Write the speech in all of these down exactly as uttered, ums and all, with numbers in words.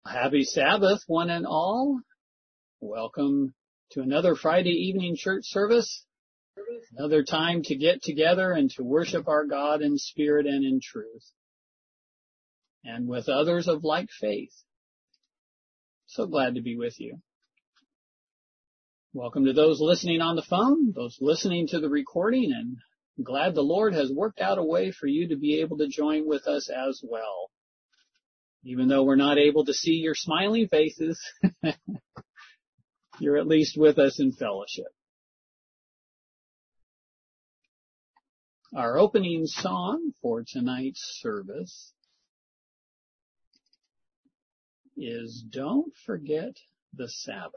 Happy Sabbath, one and all. Welcome to another Friday evening church service. Another time to get together and to worship our God in spirit and in truth, and with others of like faith. So glad to be with you. Welcome to those listening on the phone, those listening to the recording, and I'm glad the Lord has worked out a way for you to be able to join with us as well. Even though we're not able to see your smiling faces, you're at least with us in fellowship. Our opening song for tonight's service is Don't Forget the Sabbath.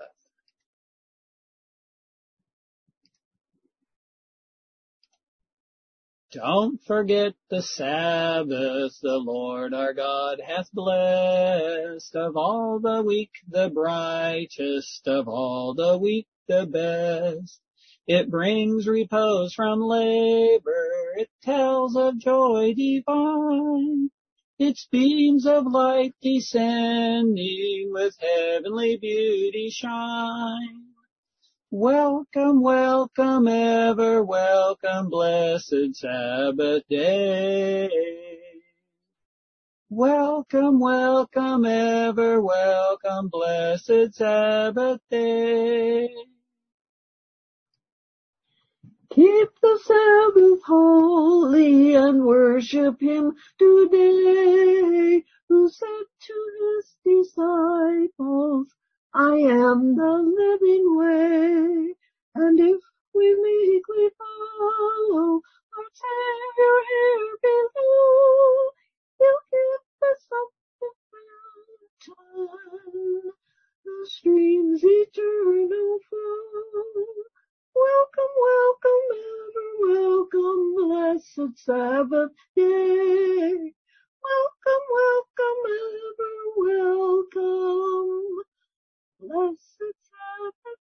Don't forget the Sabbath the Lord our God hath blessed. Of all the week the brightest, of all the week the best. It brings repose from labor, it tells of joy divine. Its beams of light descending with heavenly beauty shine. Welcome, welcome, ever welcome, blessed Sabbath day. Welcome, welcome, ever welcome, blessed Sabbath day. Keep the Sabbath holy and worship Him today, who said to His disciples, I am the living way. And if we meekly follow our Savior here below, He'll give us up the fountain, the streams eternal flow. Welcome, welcome, ever welcome, blessed Sabbath day. Welcome, welcome, ever welcome, blessed Sabbath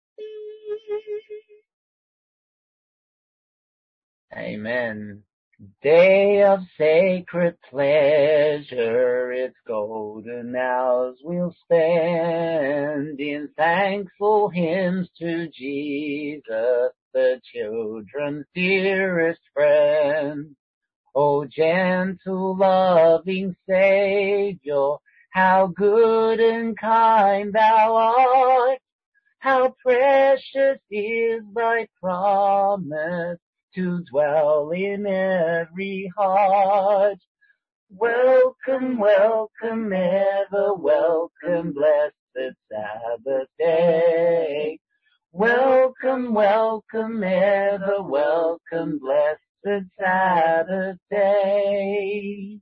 day. Amen. Day of sacred pleasure, its golden hours we'll spend in thankful hymns to Jesus, the children's dearest friend. O gentle, loving Savior, how good and kind thou art, how precious is thy promise to dwell in every heart. Welcome, welcome, ever welcome, blessed Sabbath day. Welcome, welcome, ever welcome, blessed Sabbath day.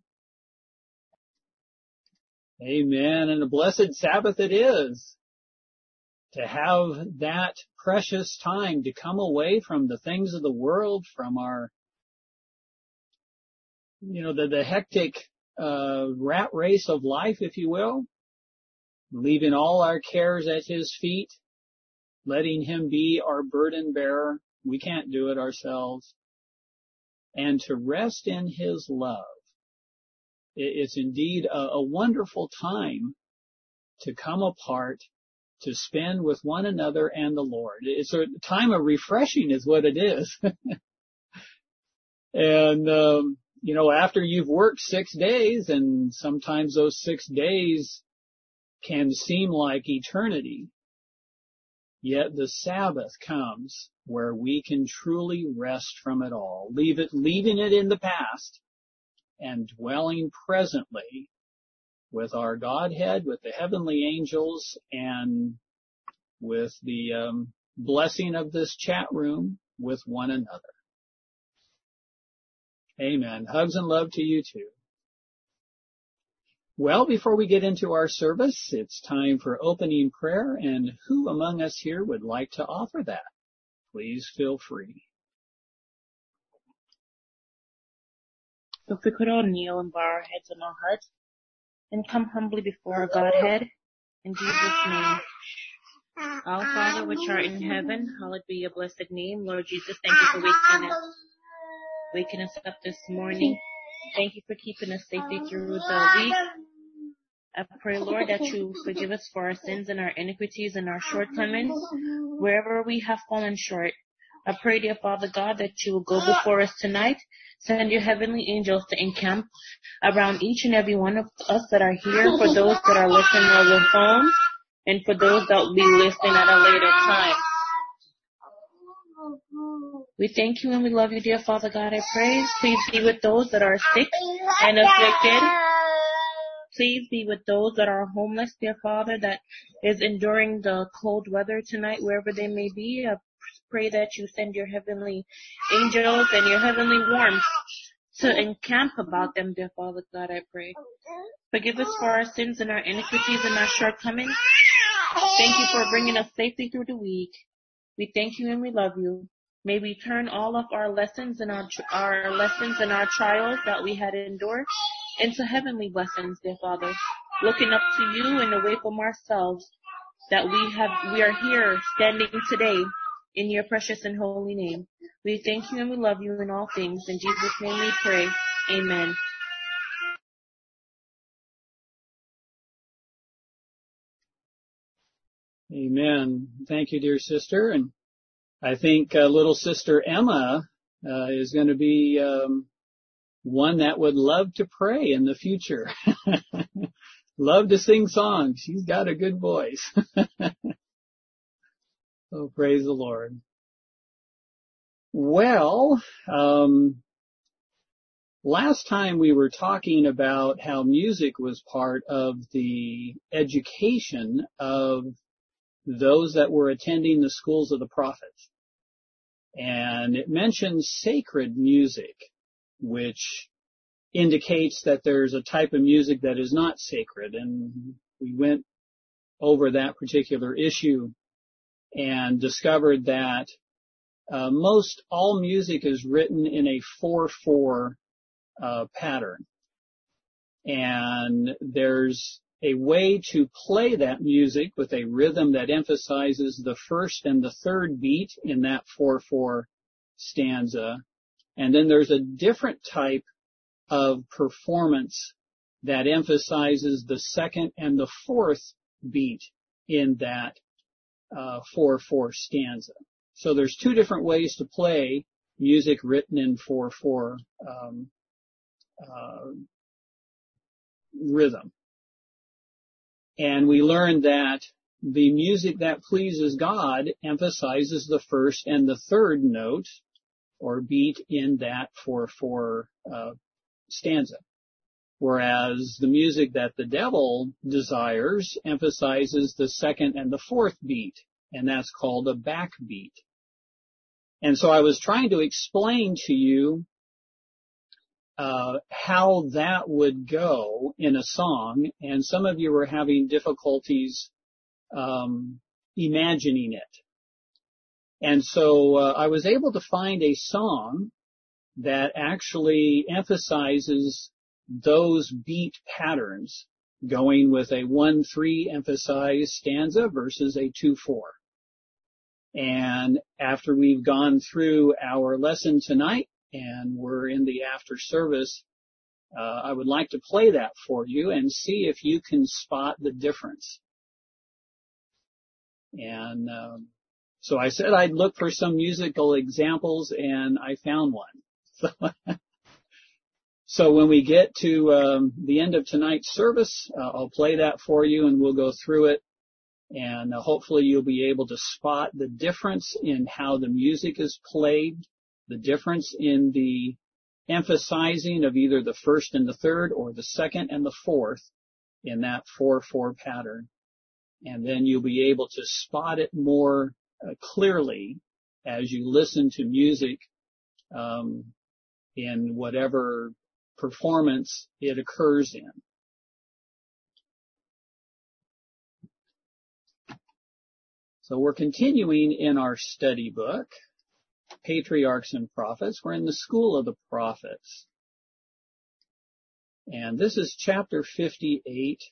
Amen. And a blessed Sabbath it is to have that precious time to come away from the things of the world, from our, you know, the, the hectic uh, rat race of life, if you will, leaving all our cares at His feet, letting Him be our burden bearer. We can't do it ourselves. And to rest in His love. It's indeed a, a wonderful time to come apart, to spend with one another and the Lord. It's a time of refreshing is what it is. And, um, you know, after you've worked six days, and sometimes those six days can seem like eternity, yet the Sabbath comes where we can truly rest from it all, leave it, leaving it in the past and dwelling presently with our Godhead, with the heavenly angels, and with the um, blessing of this chat room with one another. Amen. Hugs and love to you too. Well, before we get into our service, it's time for opening prayer, and who among us here would like to offer that? Please feel free. If we could all kneel and bow our heads on our hearts and come humbly before our Godhead in Jesus' name. Our Father which art in heaven, hallowed be your blessed name. Lord Jesus, thank you for waking us, waking us up this morning. Thank you for keeping us safely through the week. I pray, Lord, that you forgive us for our sins and our iniquities and our shortcomings, wherever we have fallen short. I pray, dear Father God, that you will go before us tonight. Send your heavenly angels to encamp around each and every one of us that are here, for those that are listening on their phones, and for those that will be listening at a later time. We thank you and we love you, dear Father God. I pray, please be with those that are sick and afflicted. Please be with those that are homeless, dear Father, that is enduring the cold weather tonight, wherever they may be. I pray that you send your heavenly angels and your heavenly warmth to encamp about them, dear Father God, I pray. Forgive us for our sins and our iniquities and our shortcomings. Thank you for bringing us safely through the week. We thank you and we love you. May we turn all of our lessons and our, our lessons and our trials that we had endured into heavenly blessings, dear Father, looking up to you and away from ourselves, that we have, we are here standing today in your precious and holy name. We thank you and we love you in all things. In Jesus' name we pray. Amen. Amen. Thank you, dear sister. And I think uh, little sister Emma uh, is going to be um, one that would love to pray in the future. Love to sing songs. She's got a good voice. Oh, praise the Lord. Well, um, last time we were talking about how music was part of the education of those that were attending the schools of the prophets. And it mentions sacred music, which indicates that there's a type of music that is not sacred. And we went over that particular issue and discovered that uh, most all music is written in a four four uh, pattern. And there's a way to play that music with a rhythm that emphasizes the first and the third beat in that four four stanza. And then there's a different type of performance that emphasizes the second and the fourth beat in that uh, four four stanza. So there's two different ways to play music written in four four um, uh, rhythm. And we learned that the music that pleases God emphasizes the first and the third note or beat in that four four uh, stanza. Whereas the music that the devil desires emphasizes the second and the fourth beat, and that's called a backbeat. And so I was trying to explain to you uh, how that would go in a song, and some of you were having difficulties um, imagining it. And so uh, I was able to find a song that actually emphasizes those beat patterns, going with a one three emphasized stanza versus a two four. And after we've gone through our lesson tonight and we're in the after service, uh, I would like to play that for you and see if you can spot the difference. And um, so I said I'd look for some musical examples, and I found one. So, so when we get to um, the end of tonight's service, uh, I'll play that for you, and we'll go through it. And uh, hopefully you'll be able to spot the difference in how the music is played, the difference in the emphasizing of either the first and the third or the second and the fourth in that four four pattern. And then you'll be able to spot it more uh, clearly as you listen to music um, in whatever performance it occurs in. So we're continuing in our study book, Patriarchs and Prophets. We're in the School of the Prophets. And this is chapter fifty-eight.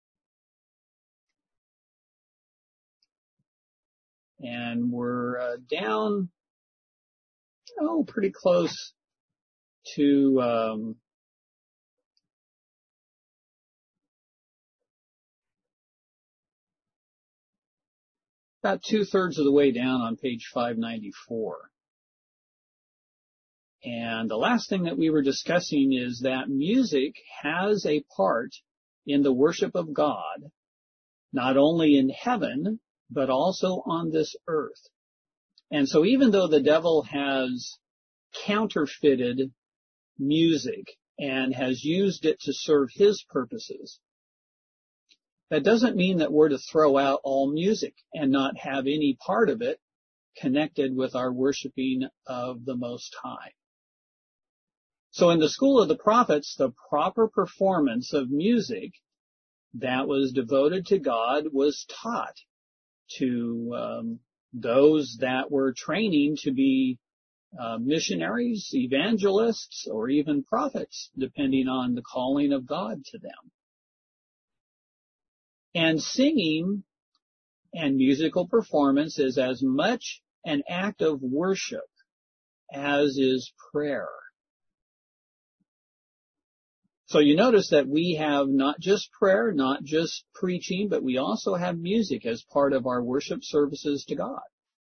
And we're uh, down, oh, pretty close to um, about two-thirds of the way down on page five ninety-four. And the last thing that we were discussing is that music has a part in the worship of God, not only in heaven, but also on this earth. And so even though the devil has counterfeited music and has used it to serve his purposes, that doesn't mean that we're to throw out all music and not have any part of it connected with our worshiping of the Most High. So in the school of the prophets, the proper performance of music that was devoted to God was taught to um, those that were training to be uh, missionaries, evangelists, or even prophets, depending on the calling of God to them. And singing and musical performance is as much an act of worship as is prayer. So you notice that we have not just prayer, not just preaching, but we also have music as part of our worship services to God.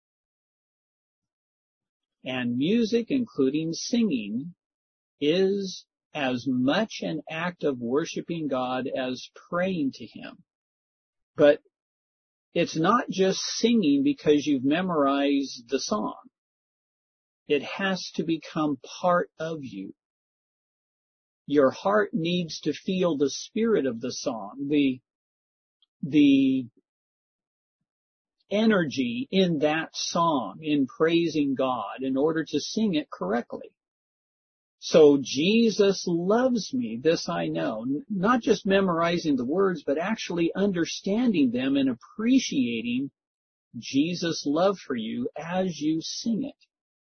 And music, including singing, is as much an act of worshiping God as praying to Him. But it's not just singing because you've memorized the song. It has to become part of you. Your heart needs to feel the spirit of the song, the, the energy in that song, in praising God, in order to sing it correctly. So Jesus loves me, this I know. Not just memorizing the words, but actually understanding them and appreciating Jesus' love for you as you sing it.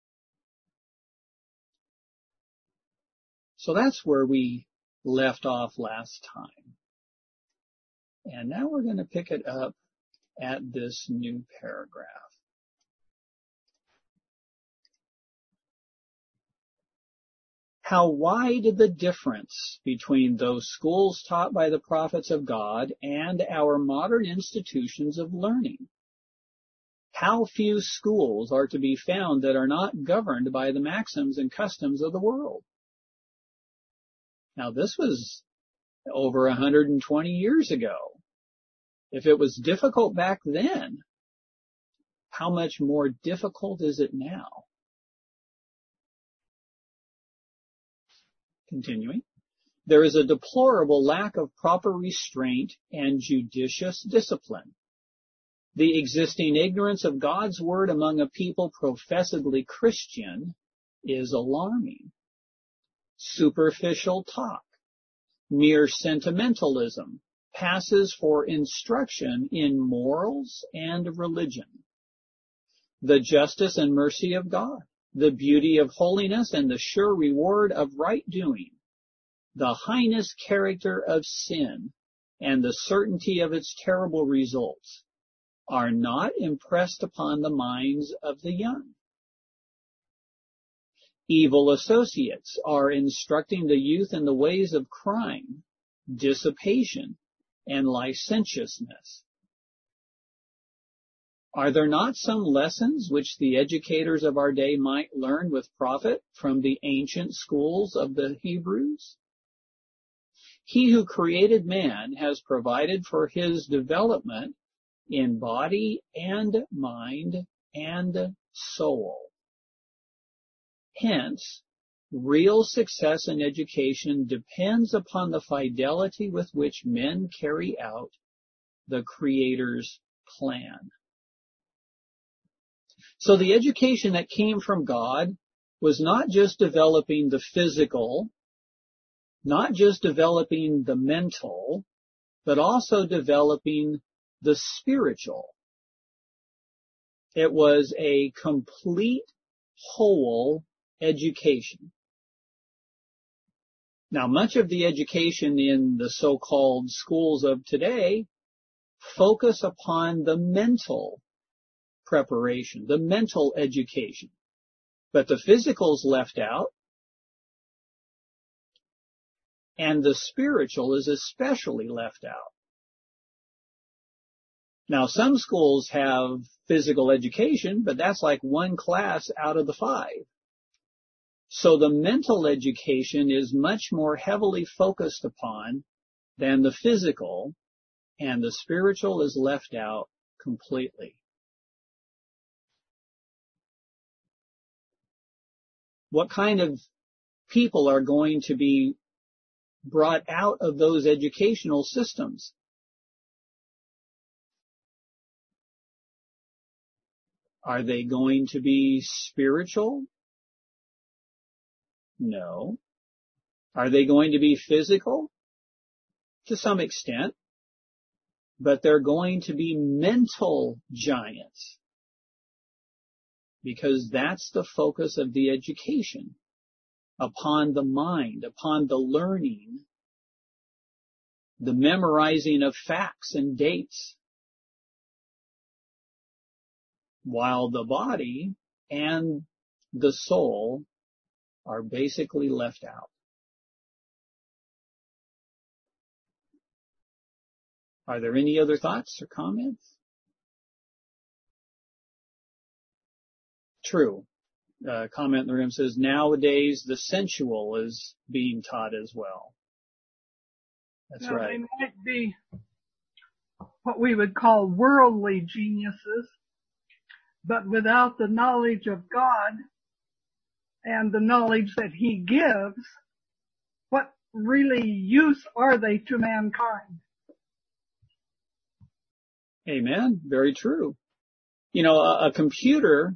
So that's where we left off last time. And now we're going to pick it up at this new paragraph. How wide the difference between those schools taught by the prophets of God and our modern institutions of learning. How few schools are to be found that are not governed by the maxims and customs of the world. Now this was over one hundred twenty years ago. If it was difficult back then, how much more difficult is it now? Continuing. There is a deplorable lack of proper restraint and judicious discipline. The existing ignorance of God's word among a people professedly Christian is alarming. Superficial talk, mere sentimentalism, passes for instruction in morals and religion. The justice and mercy of God, the beauty of holiness and the sure reward of right doing, the heinous character of sin, and the certainty of its terrible results are not impressed upon the minds of the young. Evil associates are instructing the youth in the ways of crime, dissipation, and licentiousness. Are there not some lessons which the educators of our day might learn with profit from the ancient schools of the Hebrews? He who created man has provided for his development in body and mind and soul. Hence, real success in education depends upon the fidelity with which men carry out the Creator's plan. So the education that came from God was not just developing the physical, not just developing the mental, but also developing the spiritual. It was a complete, whole education. Now, much of the education in the so-called schools of today focus upon the mental preparation, the mental education. But the physical's left out, and the spiritual is especially left out. Now, some schools have physical education, but that's like one class out of the five. So the mental education is much more heavily focused upon than the physical, and the spiritual is left out completely. What kind of people are going to be brought out of those educational systems? Are they going to be spiritual? No. Are they going to be physical? To some extent. But they're going to be mental giants. Because that's the focus of the education. Upon the mind, upon the learning, the memorizing of facts and dates. While the body and the soul are basically left out. Are there any other thoughts or comments? True. Uh, comment in the room says, nowadays the sensual is being taught as well. That's now, right. They might be what we would call worldly geniuses, but without the knowledge of God and the knowledge that He gives, what really use are they to mankind? Amen. Very true. You know, a, a computer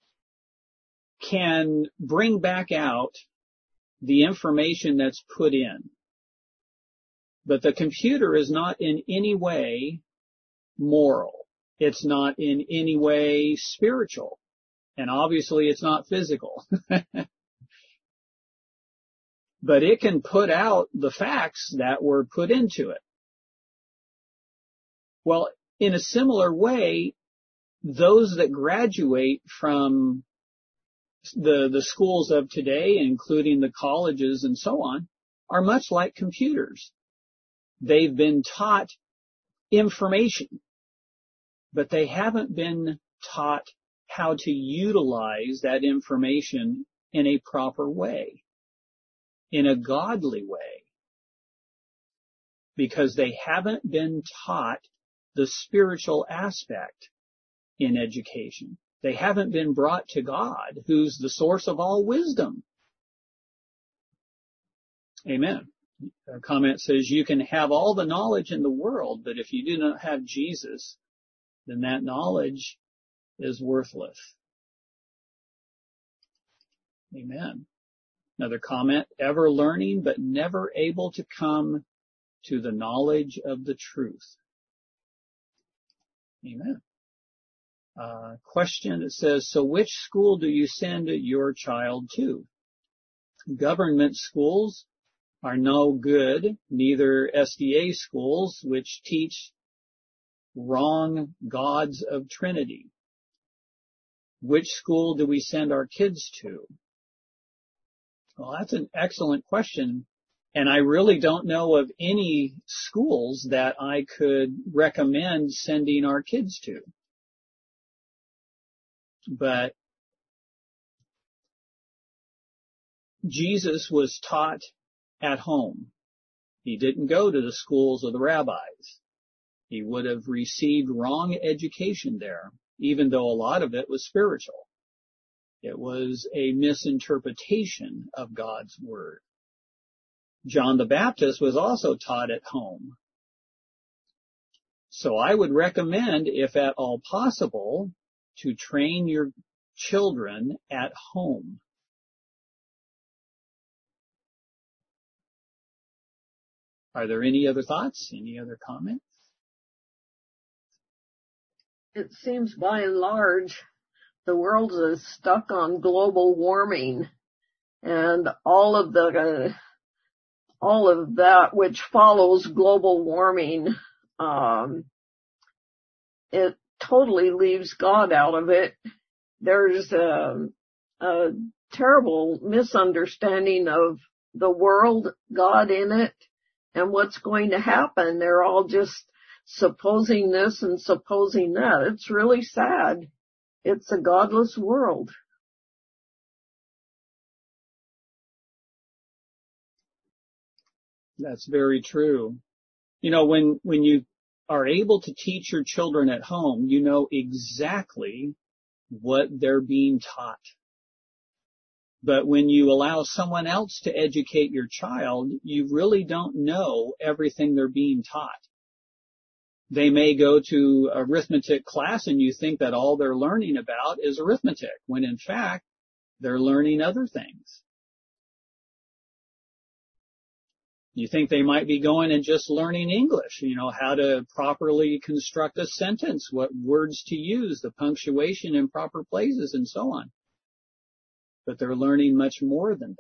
can bring back out the information that's put in. But the computer is not in any way moral. It's not in any way spiritual. And obviously it's not physical. But it can put out the facts that were put into it. Well, in a similar way, those that graduate from the, the schools of today, including the colleges and so on, are much like computers. They've been taught information, but they haven't been taught how to utilize that information in a proper way, in a godly way, because they haven't been taught the spiritual aspect in education. They haven't been brought to God, who's the source of all wisdom. Amen. A comment says, you can have all the knowledge in the world, but if you do not have Jesus, then that knowledge is worthless. Amen. Another comment, ever learning, but never able to come to the knowledge of the truth. Amen. Uh, question that says, so which school do you send your child to? Government schools are no good, neither S D A schools, which teach wrong gods of Trinity. Which school do we send our kids to? Well, that's an excellent question. And I really don't know of any schools that I could recommend sending our kids to. But Jesus was taught at home. He didn't go to the schools of the rabbis. He would have received wrong education there, even though a lot of it was spiritual. It was a misinterpretation of God's word. John the Baptist was also taught at home. So I would recommend, if at all possible, to train your children at home. Are there any other thoughts? Any other comments? It seems by and large the world is stuck on global warming and all of the uh, all of that which follows global warming. Um, it totally leaves God out of it. There's a, a terrible misunderstanding of the world, God in it, and what's going to happen. They're all just supposing this and supposing that. It's really sad. It's a godless world. That's very true. You know, when, when you are able to teach your children at home, you know exactly what they're being taught. But when you allow someone else to educate your child, you really don't know everything they're being taught. They may go to arithmetic class and you think that all they're learning about is arithmetic, when in fact, they're learning other things. You think they might be going and just learning English, you know, how to properly construct a sentence, what words to use, the punctuation in proper places, and so on. But they're learning much more than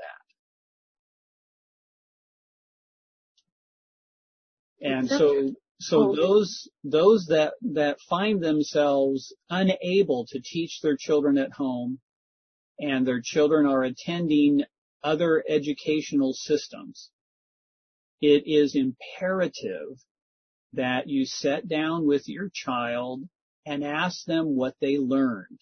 that. And so, so those, those that, that find themselves unable to teach their children at home, and their children are attending other educational systems, it is imperative that you sit down with your child and ask them what they learned.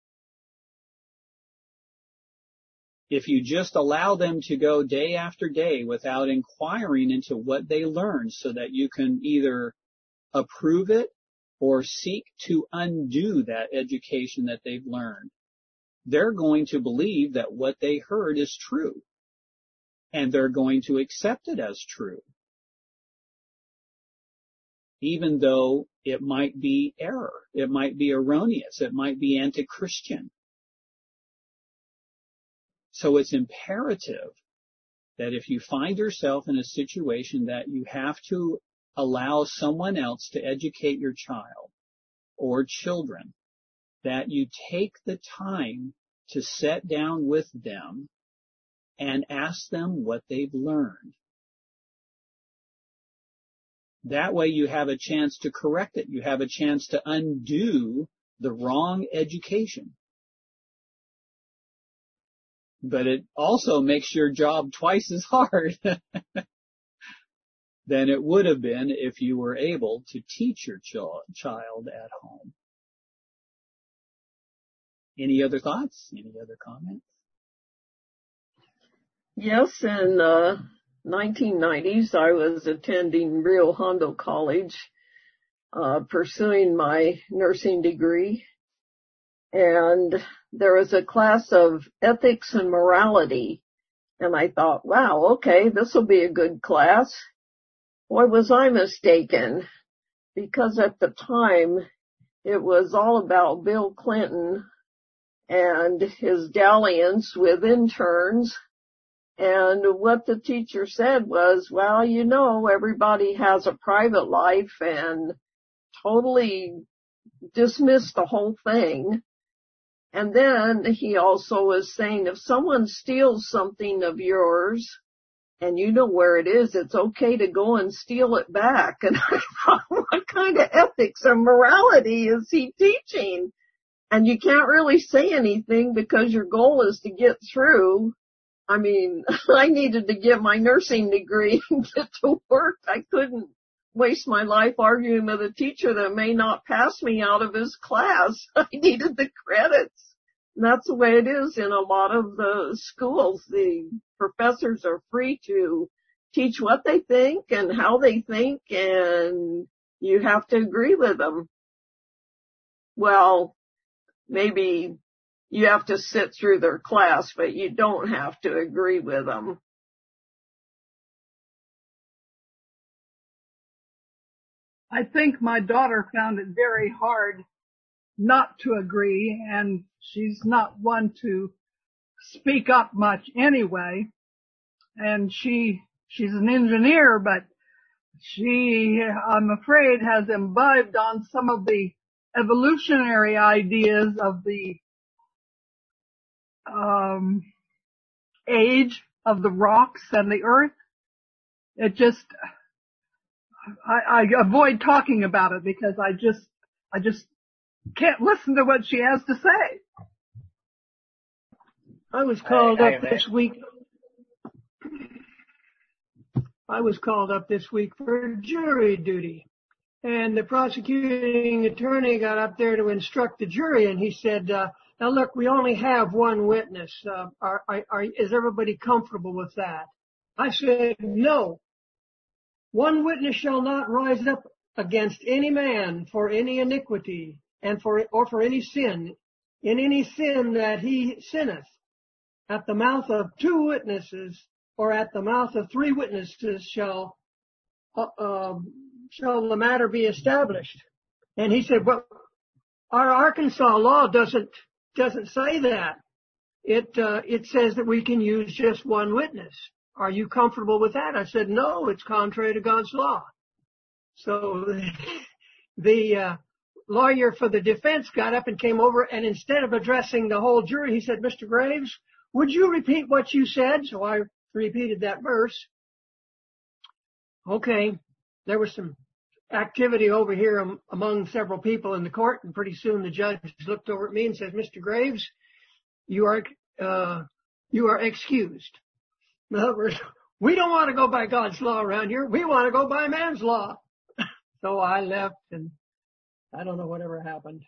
If you just allow them to go day after day without inquiring into what they learned so that you can either approve it or seek to undo that education that they've learned, they're going to believe that what they heard is true, and they're going to accept it as true, even though it might be error, it might be erroneous, it might be anti-Christian. So it's imperative that if you find yourself in a situation that you have to allow someone else to educate your child or children, that you take the time to sit down with them and ask them what they've learned. That way you have a chance to correct it. You have a chance to undo the wrong education. But it also makes your job twice as hard than it would have been if you were able to teach your ch- child at home. Any other thoughts? Any other comments? Yes, in the nineteen nineties, I was attending Rio Hondo College, uh, pursuing my nursing degree. And there was a class of ethics and morality. And I thought, wow, okay, this will be a good class. Boy, was I mistaken, because at the time it was all about Bill Clinton and his dalliance with interns. And what the teacher said was, well, you know, everybody has a private life, and totally dismissed the whole thing. And then he also was saying, if someone steals something of yours and you know where it is, it's okay to go and steal it back. And I thought, what kind of ethics and morality is he teaching? And you can't really say anything because your goal is to get through. I mean, I needed to get my nursing degree and get to work. I couldn't waste my life arguing with a teacher that may not pass me out of his class. I needed the credits. And that's the way it is in a lot of the schools. The professors are free to teach what they think and how they think, and you have to agree with them. Well, maybe you have to sit through their class, but you don't have to agree with them. I think my daughter found it very hard not to agree, and she's not one to speak up much anyway. And she, she's an engineer, but she, I'm afraid, has imbibed on some of the evolutionary ideas of the um age of the rocks and the earth. It just, I, I avoid talking about it because I just, I just can't listen to what she has to say. I was called I, I, up this week. I was called up this week for jury duty. And the prosecuting attorney got up there to instruct the jury, and he said, uh, now look, we only have one witness. Uh, are, are, are, is everybody comfortable with that? I said, no. One witness shall not rise up against any man for any iniquity and for, or for any sin, in any sin that he sinneth. At the mouth of two witnesses or at the mouth of three witnesses shall, uh, uh, shall the matter be established. And he said, well, our Arkansas law doesn't, doesn't say that. It, uh, it says that we can use just one witness. Are you comfortable with that? I said, no, it's contrary to God's law. So the, uh, lawyer for the defense got up and came over, and instead of addressing the whole jury, he said, Mister Graves, would you repeat what you said? So I repeated that verse. Okay. There was some activity over here um, among several people in the court, and pretty soon the judge looked over at me and said, Mister Graves, you are, uh, you are excused. In other words, we don't want to go by God's law around here. We want to go by man's law. So I left, and I don't know whatever happened.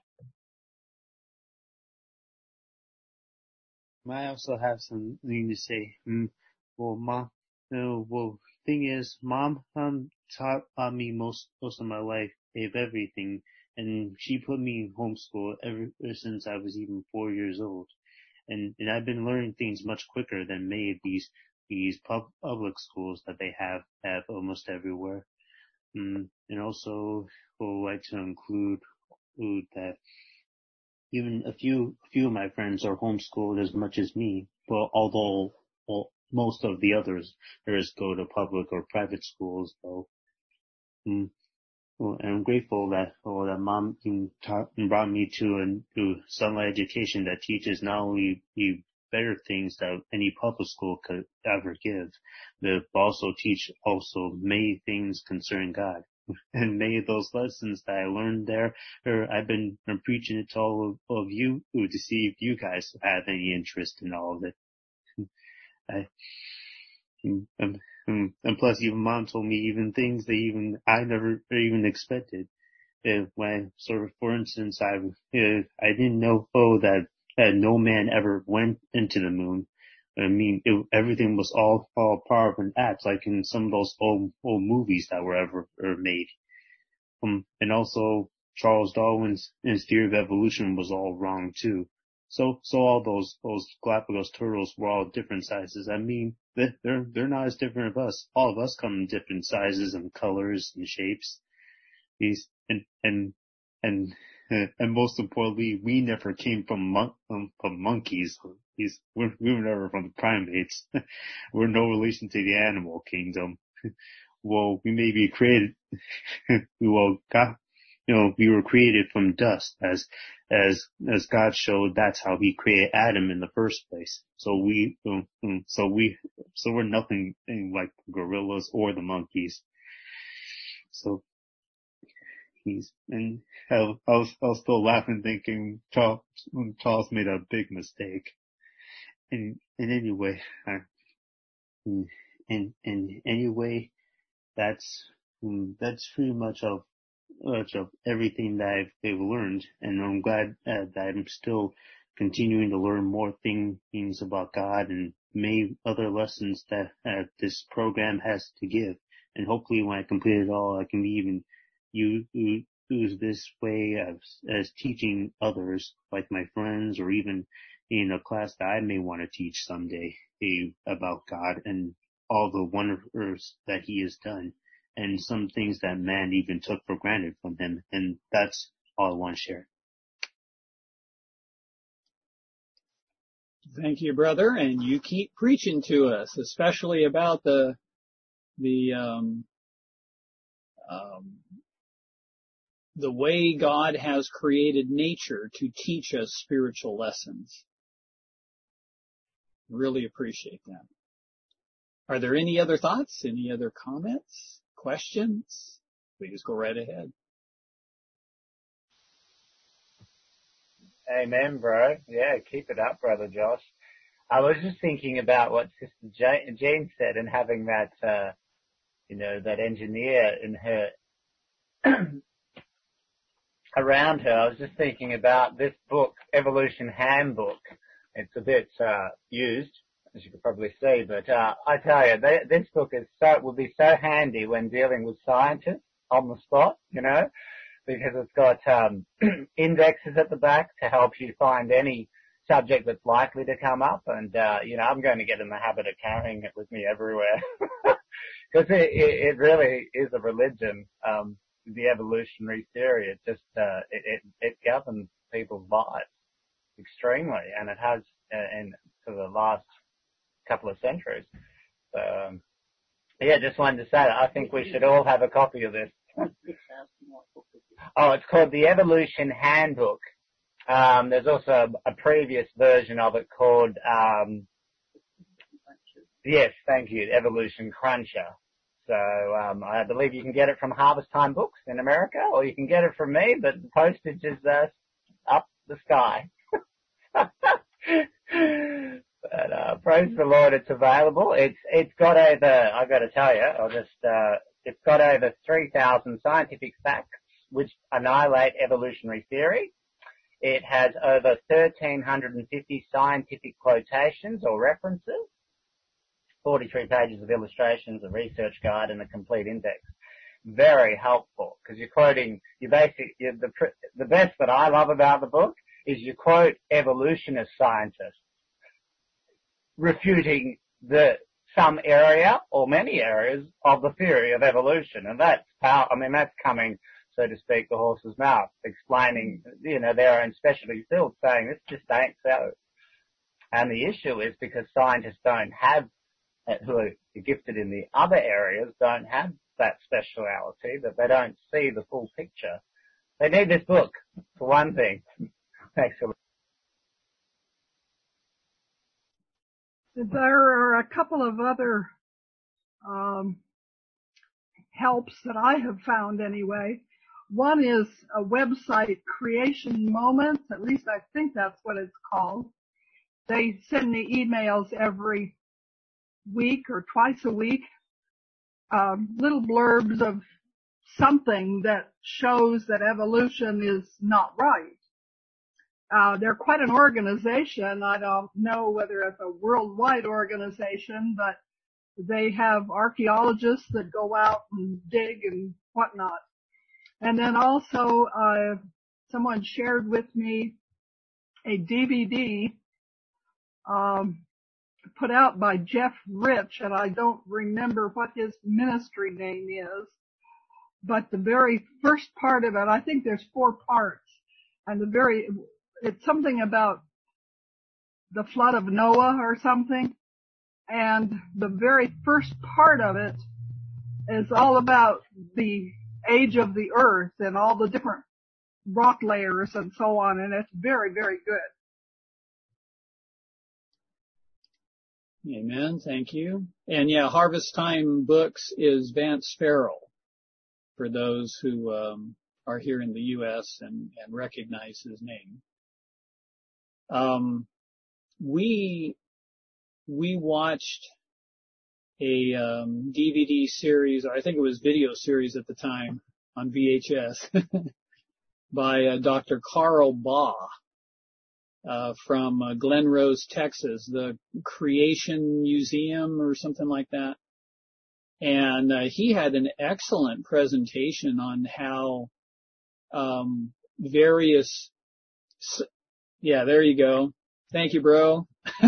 I also have something to say. Mm, well, mom, uh, well, thing is, mom um taught uh, me most most of my life of everything, and she put me in homeschool ever, ever since I was even four years old, and and I've been learning things much quicker than many of these these pub, public schools that they have have almost everywhere. Mm, and also, I would like to include, include that. Even a few, a few of my friends are homeschooled as much as me, but although well, most of the others others go to public or private schools, though. Mm, well, and I'm grateful that well, that mom taught and brought me to a to Sunlight Education that teaches not only the better things that any public school could ever give, but also teach also many things concerning God. And many of those lessons that I learned there, or I've been I'm preaching it to all of, of you to see if you guys have any interest in all of it. I, and, and plus, even mom told me even things that even I never even expected. Uh, when, sort of, for instance, I uh, I didn't know oh that, that no man ever went into the moon. I mean, it, everything was all, all part of an act, like in some of those old, old movies that were ever, ever made. Um, and also Charles Darwin's his theory of evolution was all wrong too. So, so all those, those Galapagos turtles were all different sizes. I mean, they're, they're not as different as us. All of us come in different sizes and colors and shapes. These, and, and, and, and most importantly, we never came from mon- from, from monkeys. These, we're, we were never from the primates. We're no relation to the animal kingdom. Well, we may be created, well, God, you know, we were created from dust as, as, as God showed that's how he created Adam in the first place. So we, so we, so we're nothing like gorillas or the monkeys. So, he's, and I, I was, I was still laughing thinking Charles, Charles made a big mistake. And, and anyway, I, and, and anyway, that's, that's pretty much of, much of everything that I've, I've learned. And I'm glad uh, that I'm still continuing to learn more thing, things about God and many other lessons that uh, this program has to give. And hopefully when I complete it all, I can even use, use this way as, as teaching others, like my friends, or even in a class that I may want to teach someday eh, about God and all the wonders that he has done, and some things that man even took for granted from him. And that's all I want to share. Thank you, brother. And you keep preaching to us, especially about the, the, um, um, the way God has created nature to teach us spiritual lessons. Really appreciate that. Are there any other thoughts? Any other comments? Questions? Please go right ahead. Amen, bro. Yeah, keep it up, Brother Josh. I was just thinking about what Sister Jane, Jane said, and having that, uh, you know, that engineer in her around her, I was just thinking about this book, Evolution Handbook. It's a bit uh, used, as you could probably see, but uh, I tell you, they, this book is so will be so handy when dealing with scientists on the spot, you know, because it's got um, indexes at the back to help you find any subject that's likely to come up, and uh, you know, I'm going to get in the habit of carrying it with me everywhere because it, it, it really is a religion. Um, the evolutionary theory, it just uh, it, it it governs people's lives extremely, and it has uh, in for the last couple of centuries. So, um, yeah, just wanted to say that I think we should all have a copy of this. Oh, it's called the Evolution Handbook. Um, there's also a, a previous version of it called, um, yes, thank you, Evolution Cruncher. So um, I believe you can get it from Harvest Time Books in America, or you can get it from me, but the postage is uh, up the sky. But uh, praise the Lord, it's available. It's it's got over, I've got to tell you, I'll just uh, it's got over three thousand scientific facts which annihilate evolutionary theory. It has over one thousand three hundred fifty scientific quotations or references, forty-three pages of illustrations, a research guide, and a complete index. Very helpful, because you're quoting, you basic, you're the, the best that I love about the book is you quote evolutionist scientists refuting the, some area or many areas of the theory of evolution. And that's how, I mean, that's coming, so to speak, the horse's mouth, explaining, you know, their own specialty field, saying this just ain't so. And the issue is because scientists don't have, who are gifted in the other areas, don't have that speciality, that they don't see the full picture. They need this book, for one thing. Thanks a lot. There are a couple of other um, helps that I have found anyway. One is a website, Creation Moments, at least I think that's what it's called. They send me emails every week or twice a week, um, little blurbs of something that shows that evolution is not right. Uh, they're quite an organization. I don't know whether it's a worldwide organization, but they have archaeologists that go out and dig and whatnot. And then also, uh, someone shared with me a D V D, um, put out by Jeff Rich, and I don't remember what his ministry name is, but the very first part of it, I think there's four parts, and the very, it's something about the flood of Noah or something, and the very first part of it is all about the age of the earth and all the different rock layers and so on, and it's very, very good. Amen. Thank you. And yeah, Harvest Time Books is Vance Farrell, for those who um, are here in the U S and, and recognize his name. Um, we we watched a um, D V D series, or I think it was video series at the time, on V H S by uh, Doctor Carl Baugh. Uh, from uh, Glen Rose, Texas, the Creation Museum or something like that. And uh, he had an excellent presentation on how um, various, yeah, there you go. Thank you, bro.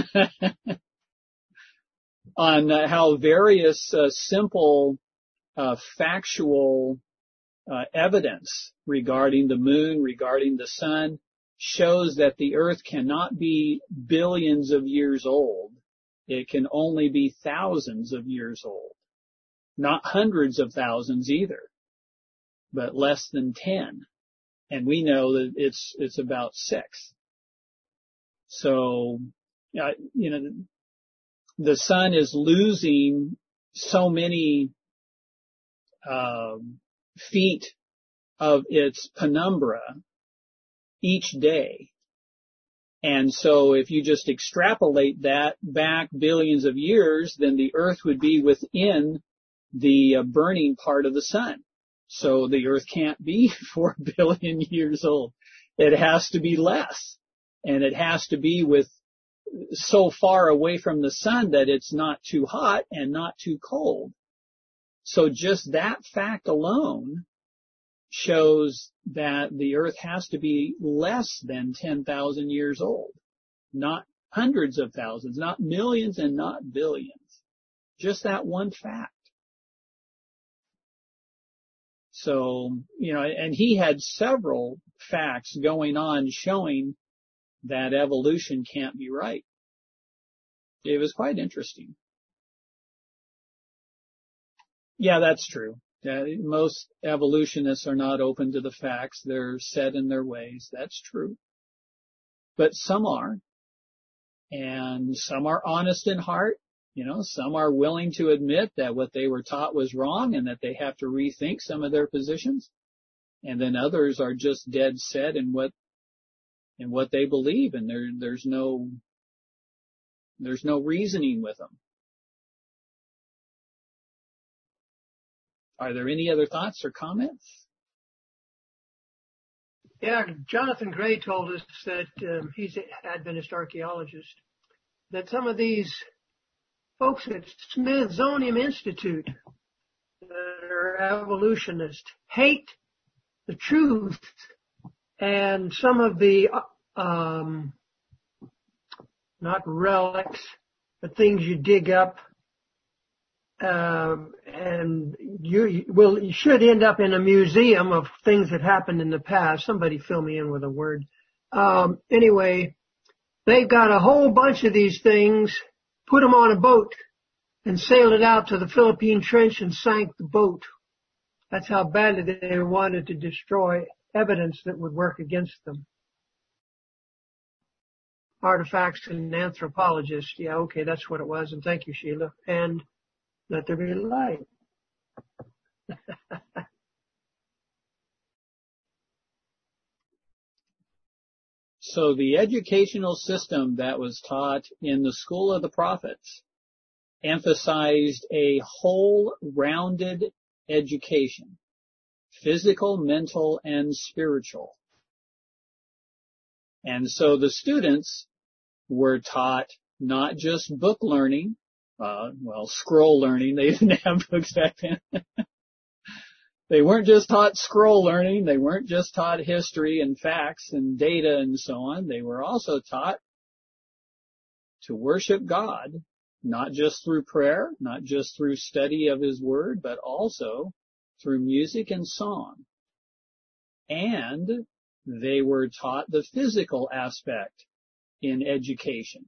On uh, how various uh, simple uh, factual uh, evidence regarding the moon, regarding the sun, shows that the earth cannot be billions of years old. It can only be thousands of years old. Not hundreds of thousands either, but less than ten. And we know that it's, it's about six. So, uh, you know, the sun is losing so many, uh, feet of its penumbra each day. And so if you just extrapolate that back billions of years, then the earth would be within the uh, burning part of the sun. So the Earth can't be four billion years old. It has to be less. And it has to be with so far away from the sun that it's not too hot and not too cold. So just that fact alone shows that the Earth has to be less than ten thousand years old. Not hundreds of thousands, not millions and not billions. Just that one fact. So, you know, and he had several facts going on showing that evolution can't be right. It was quite interesting. Yeah, that's true. Uh, most evolutionists are not open to the facts. They're set in their ways. That's true. But some are. And some are honest in heart. You know, some are willing to admit that what they were taught was wrong and that they have to rethink some of their positions. And then others are just dead set in what in what they believe, and there there's no there's no reasoning with them. Are there any other thoughts or comments? Yeah, Jonathan Gray told us that um, he's an Adventist archaeologist, that some of these folks at Smithsonian Institute that are evolutionists hate the truth, and some of the um, not relics, but things you dig up, um, and you, you will you should end up in a museum of things that happened in the past. Somebody fill me in with a word. Um, anyway, they've got a whole bunch of these things, put them on a boat, and sailed it out to the Philippine Trench and sank the boat. That's how badly they wanted to destroy evidence that would work against them. Artifacts and anthropologists. Yeah, okay, that's what it was. And thank you, Sheila. And let there be light. So the educational system that was taught in the School of the Prophets emphasized a whole rounded education, physical, mental, and spiritual. And so the students were taught not just book learning, uh, well, scroll learning. They didn't have books back then. They weren't just taught scroll learning. They weren't just taught history and facts and data and so on. They were also taught to worship God, not just through prayer, not just through study of His Word, but also through music and song. And they were taught the physical aspect in education.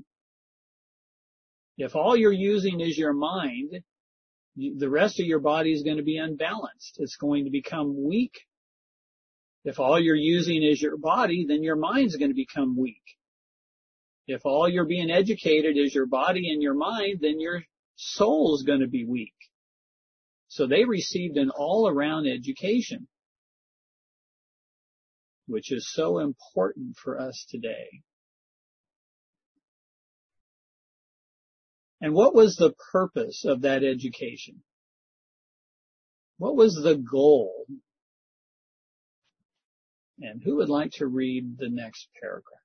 If all you're using is your mind, the rest of your body is going to be unbalanced. It's going to become weak. If all you're using is your body, then your mind's going to become weak. If all you're being educated is your body and your mind, then your soul is going to be weak. So they received an all-around education, which is so important for us today. And what was the purpose of that education? What was the goal? And who would like to read the next paragraph?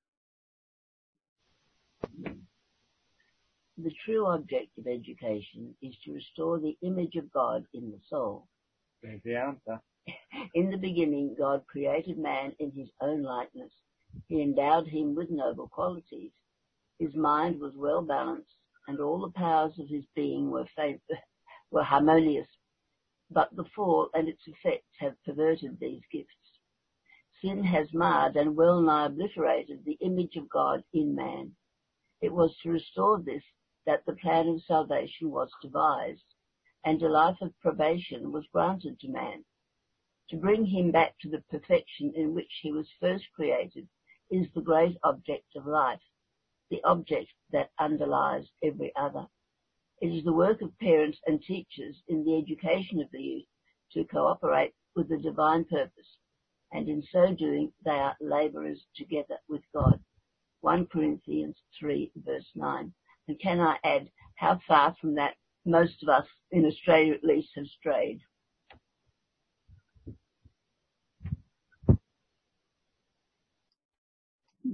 The true object of education is to restore the image of God in the soul. There's the answer. In the beginning, God created man in His own likeness. He endowed him with noble qualities. His mind was well balanced, and all the powers of his being were, fav- were harmonious. But the fall and its effects have perverted these gifts. Sin has marred and well nigh obliterated the image of God in man. It was to restore this that the plan of salvation was devised, and a life of probation was granted to man. To bring him back to the perfection in which he was first created is the great object of life, the object that underlies every other. It is the work of parents and teachers in the education of the youth to cooperate with the divine purpose, and in so doing they are labourers together with God. First Corinthians three verse nine. And can I add how far from that most of us in Australia at least have strayed?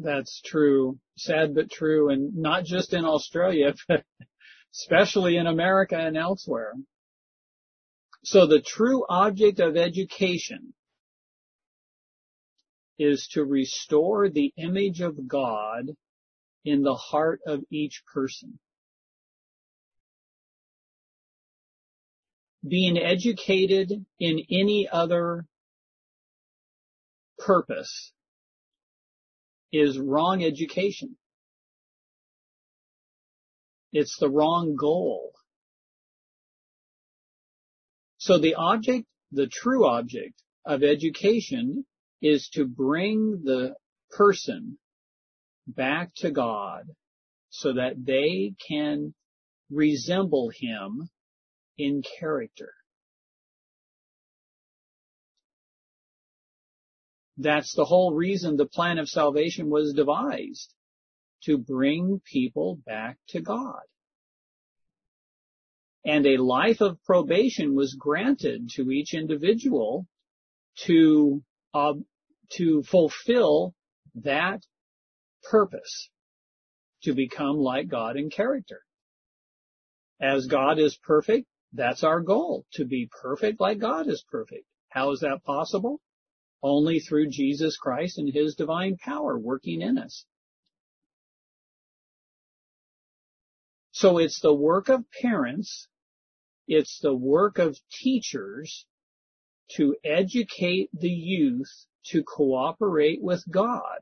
That's true. Sad but true. And not just in Australia, but especially in America and elsewhere. So the true object of education is to restore the image of God in the heart of each person. Being educated in any other purpose is wrong education. It's the wrong goal. So the object, the true object of education is to bring the person back to God so that they can resemble Him in character. That's the whole reason the plan of salvation was devised, to bring people back to God. And a life of probation was granted to each individual to uh, to fulfill that purpose, to become like God in character. As God is perfect, that's our goal, to be perfect like God is perfect. How is that possible? Only through Jesus Christ and His divine power working in us. So it's the work of parents, it's the work of teachers to educate the youth to cooperate with God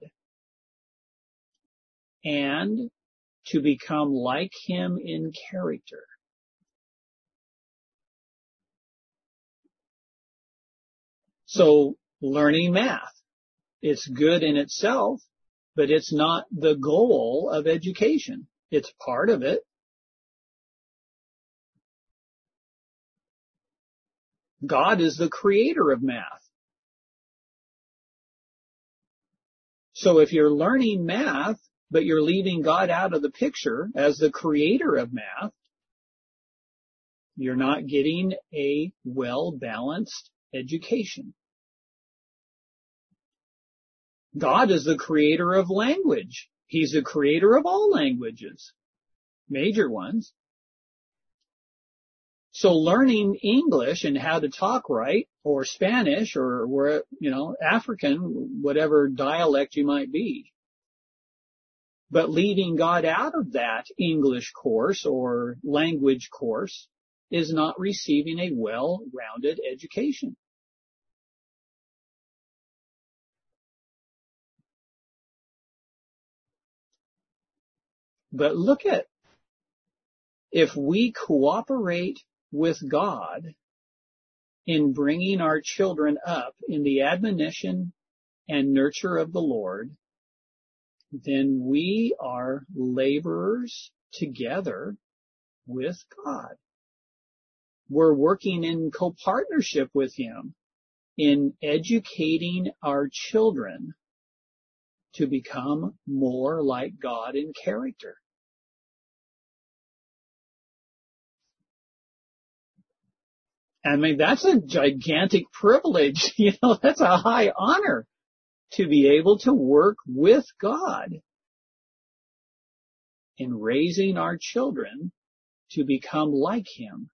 and to become like Him in character. So learning math, it's good in itself, but it's not the goal of education. It's part of it. God is the creator of math. So if you're learning math, but you're leaving God out of the picture as the creator of math, you're not getting a well-balanced education. God is the creator of language. He's the creator of all languages, major ones. So learning English and how to talk right, or Spanish, or, or you know, African, whatever dialect you might be, but leaving God out of that English course or language course is not receiving a well-rounded education. But look at, if we cooperate with God in bringing our children up in the admonition and nurture of the Lord, then we are laborers together with God. We're working in co-partnership with Him in educating our children to become more like God in character. I mean, that's a gigantic privilege. You know, that's a high honor to be able to work with God in raising our children to become like Him.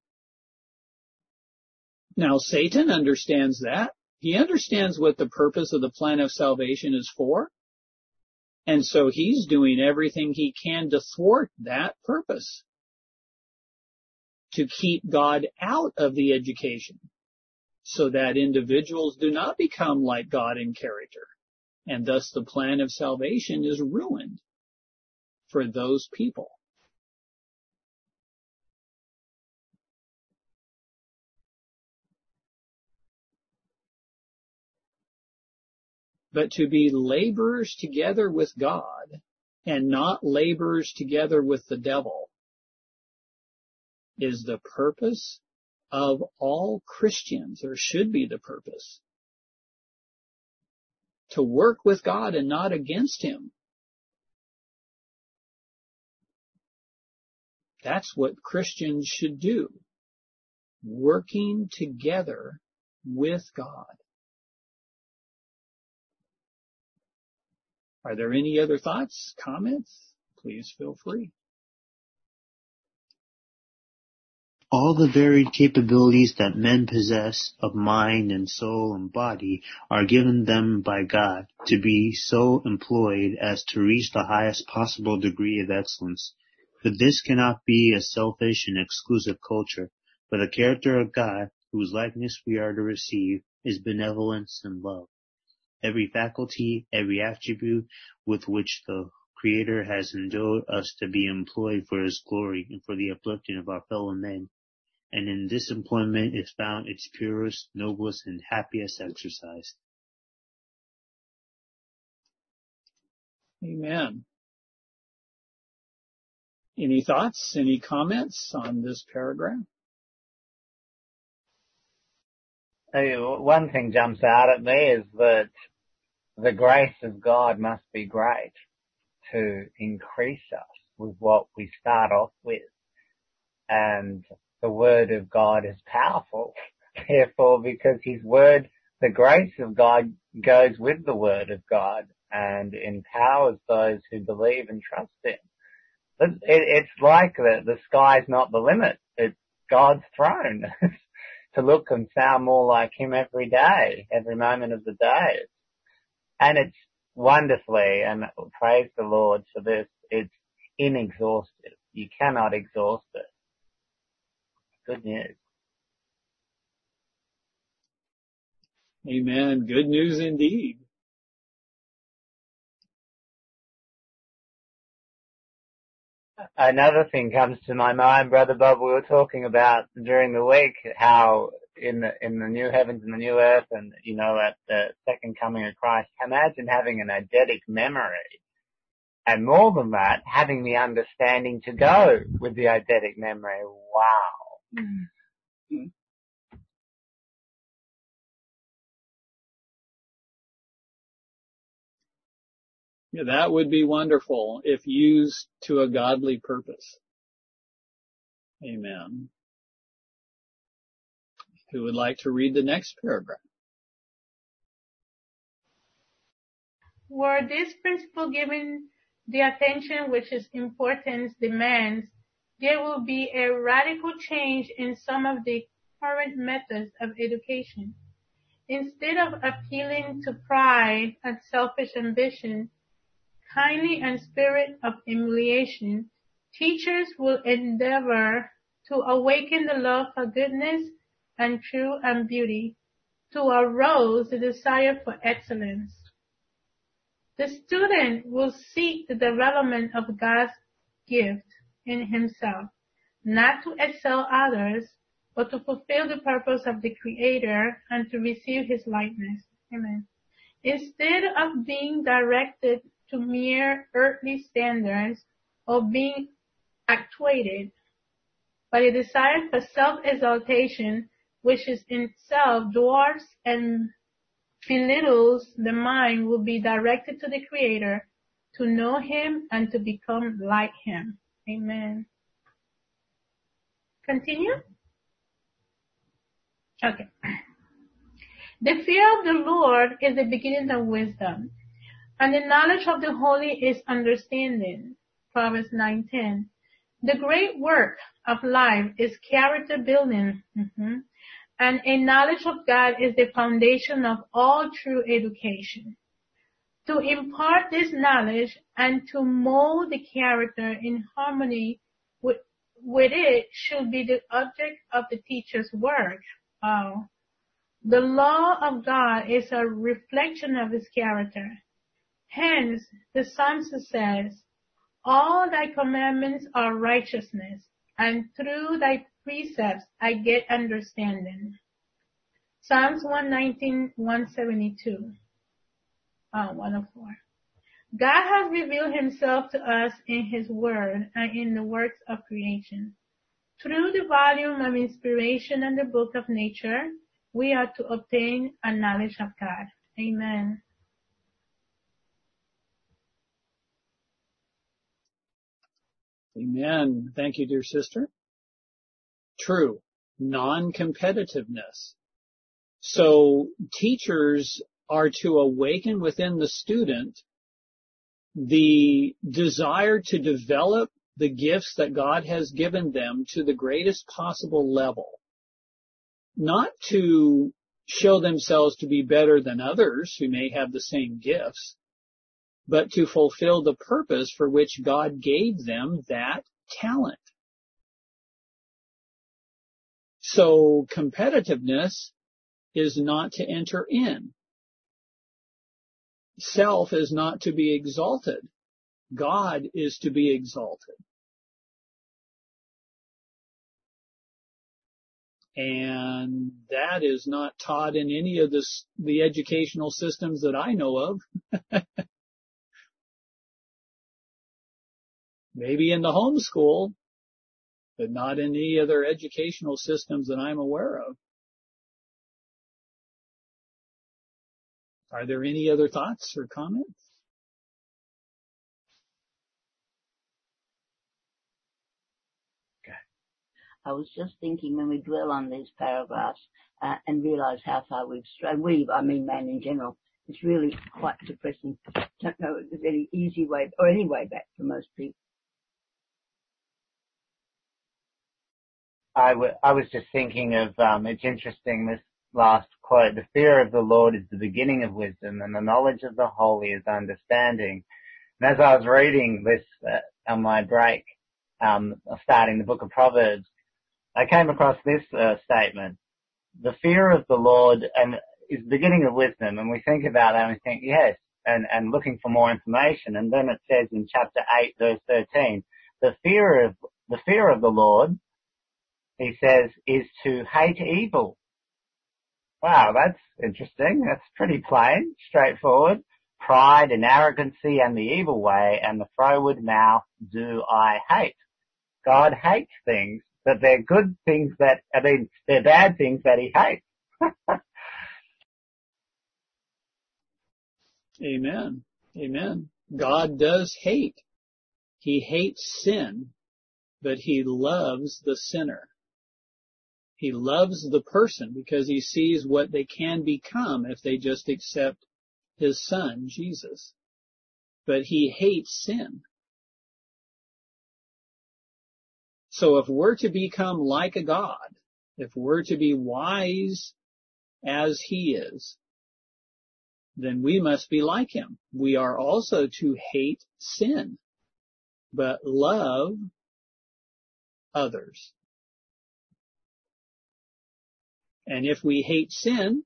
Now, Satan understands that. He understands what the purpose of the plan of salvation is for. And so he's doing everything he can to thwart that purpose, to keep God out of the education so that individuals do not become like God in character. And thus the plan of salvation is ruined for those people. But to be laborers together with God and not laborers together with the devil is the purpose of all Christians, or should be the purpose. To work with God and not against Him. That's what Christians should do. Working together with God. Are there any other thoughts, comments? Please feel free. All the varied capabilities that men possess of mind and soul and body are given them by God to be so employed as to reach the highest possible degree of excellence. But this cannot be a selfish and exclusive culture, for the character of God, whose likeness we are to receive, is benevolence and love. Every faculty, every attribute with which the Creator has endowed us to be employed for His glory and for the uplifting of our fellow men, and in this employment is found its purest, noblest, and happiest exercise. Amen. Any thoughts, any comments on this paragraph? Hey, one thing jumps out at me is that the grace of God must be great to increase us with what we start off with. And the Word of God is powerful, therefore, because His Word, the grace of God goes with the Word of God and empowers those who believe and trust Him. It, it's like the, the sky's not the limit. It's God's throne to look and sound more like Him every day, every moment of the day. And it's wonderfully, and praise the Lord for this, it's inexhaustive. You cannot exhaust it. Good news. Amen. Good news indeed. Another thing comes to my mind, Brother Bob, we were talking about during the week how in the, in the new heavens and the new earth and, you know, at the second coming of Christ, imagine having an eidetic memory. And more than that, having the understanding to go with the eidetic memory. Wow. Mm-hmm. Yeah, that would be wonderful if used to a godly purpose. Amen. Who would like to read the next paragraph? Were this principle given the attention which its importance demands, there will be a radical change in some of the current methods of education. Instead of appealing to pride and selfish ambition, kindly and spirit of emulation, teachers will endeavor to awaken the love for goodness and truth and beauty, to arouse the desire for excellence. The student will seek the development of God's gift in himself, not to excel others, but to fulfill the purpose of the Creator and to receive His likeness. Amen. Instead of being directed to mere earthly standards or being actuated by a desire for self-exaltation, which is in itself dwarfs and belittles the mind, will be directed to the Creator, to know Him and to become like Him. Amen. Continue? Okay. The fear of the Lord is the beginning of wisdom, and the knowledge of the holy is understanding. Proverbs nine ten. The great work of life is character building, mm-hmm. and a knowledge of God is the foundation of all true education. To impart this knowledge and to mold the character in harmony with, with it should be the object of the teacher's work. Oh. The law of God is a reflection of His character. Hence, the psalmist says, all thy commandments are righteousness, and through thy precepts I get understanding. Psalms one nineteen, one seventy-two. Oh, one oh four. God has revealed Himself to us in His Word and in the works of creation. Through the volume of inspiration and the book of nature, we are to obtain a knowledge of God. Amen. Amen. Thank you, dear sister. True. Non-competitiveness. So teachers are to awaken within the student the desire to develop the gifts that God has given them to the greatest possible level, not to show themselves to be better than others who may have the same gifts, but to fulfill the purpose for which God gave them that talent. So competitiveness is not to enter in. Self is not to be exalted. God is to be exalted. And that is not taught in any of this, the educational systems that I know of. Maybe in the homeschool, but not in any other educational systems that I'm aware of. Are there any other thoughts or comments? I was just thinking when we dwell on these paragraphs uh, and realise how far we've strayed, we, I mean man in general, it's really quite depressing. I don't know if there's any easy way or any way back for most people. I, w- I was just thinking of, um, it's interesting, this last quote, the fear of the Lord is the beginning of wisdom, and the knowledge of the holy is understanding. And as I was reading this uh, on my break, um, starting the book of Proverbs, I came across this uh, statement: the fear of the Lord and is the beginning of wisdom. And we think about that and we think, yes, and, and looking for more information. And then it says in chapter eight, verse thirteen, the fear of, the fear of the Lord, he says, is to hate evil. Wow, that's interesting. That's pretty plain, straightforward. Pride and arrogancy and the evil way and the froward mouth do I hate. God hates things, but they're good things that, I mean, they're bad things that he hates. Amen. Amen. God does hate. He hates sin, but he loves the sinner. He loves the person because he sees what they can become if they just accept his son, Jesus. But he hates sin. So if we're to become like a God, if we're to be wise as he is, then we must be like him. We are also to hate sin, but love others. And if we hate sin,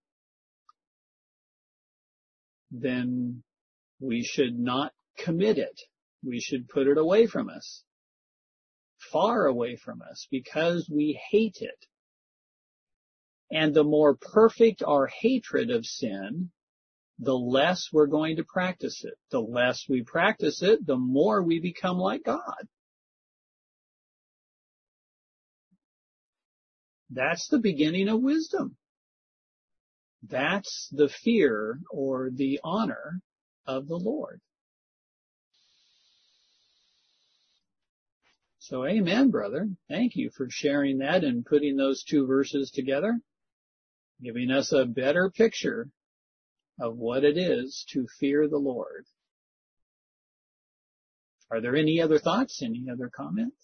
then we should not commit it. We should put it away from us, far away from us, because we hate it. And the more perfect our hatred of sin, the less we're going to practice it. The less we practice it, the more we become like God. That's the beginning of wisdom. That's the fear or the honor of the Lord. So amen, brother. Thank you for sharing that and putting those two verses together, giving us a better picture of what it is to fear the Lord. Are there any other thoughts? Any other comments?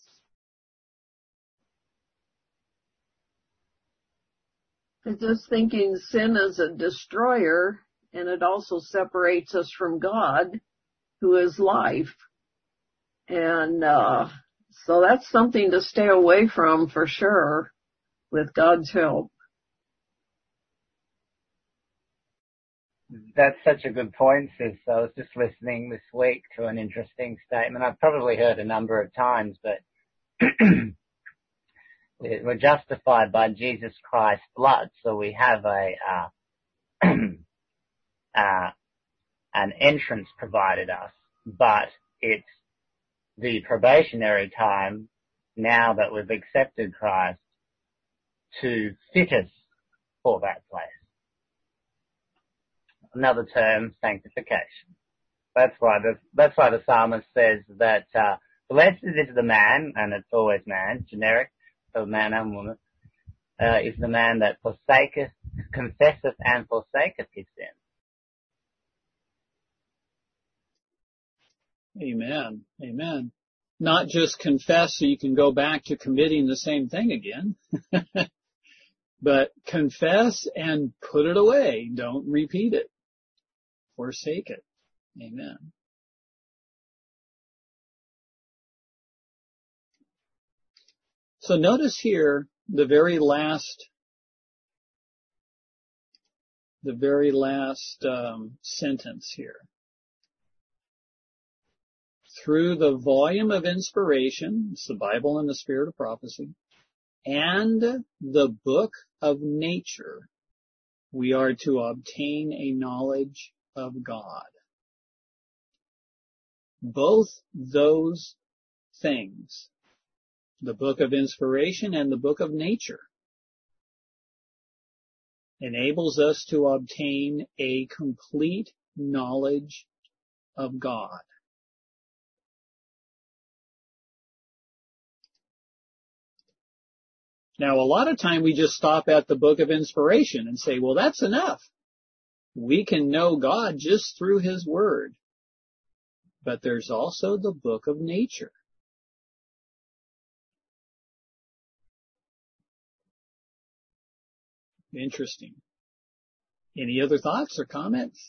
I'm just thinking sin is a destroyer, and it also separates us from God, who is life. And uh so that's something to stay away from for sure, with God's help. That's such a good point, sis. I was just listening this week to an interesting statement I've probably heard a number of times, but we're justified by Jesus Christ's blood, so we have a uh, uh, an entrance provided us, but it's the probationary time, now that we've accepted Christ, to fit us for that place. Another term, sanctification. That's why the that's why the psalmist says that uh, blessed is the man, and it's always man, generic, so man and woman, uh, is the man that forsaketh, confesseth and forsaketh his sin. Amen. Amen. Not just confess so you can go back to committing the same thing again, but confess and put it away. Don't repeat it. Forsake it. Amen. So notice here the very last, the very last um, sentence here. Through the volume of inspiration, it's the Bible and the Spirit of prophecy, and the book of nature, we are to obtain a knowledge of God. Both those things, the book of inspiration and the book of nature, enables us to obtain a complete knowledge of God. Now, a lot of time we just stop at the book of inspiration and say, well, that's enough. We can know God just through His Word. But there's also the book of nature. Interesting. Any other thoughts or comments?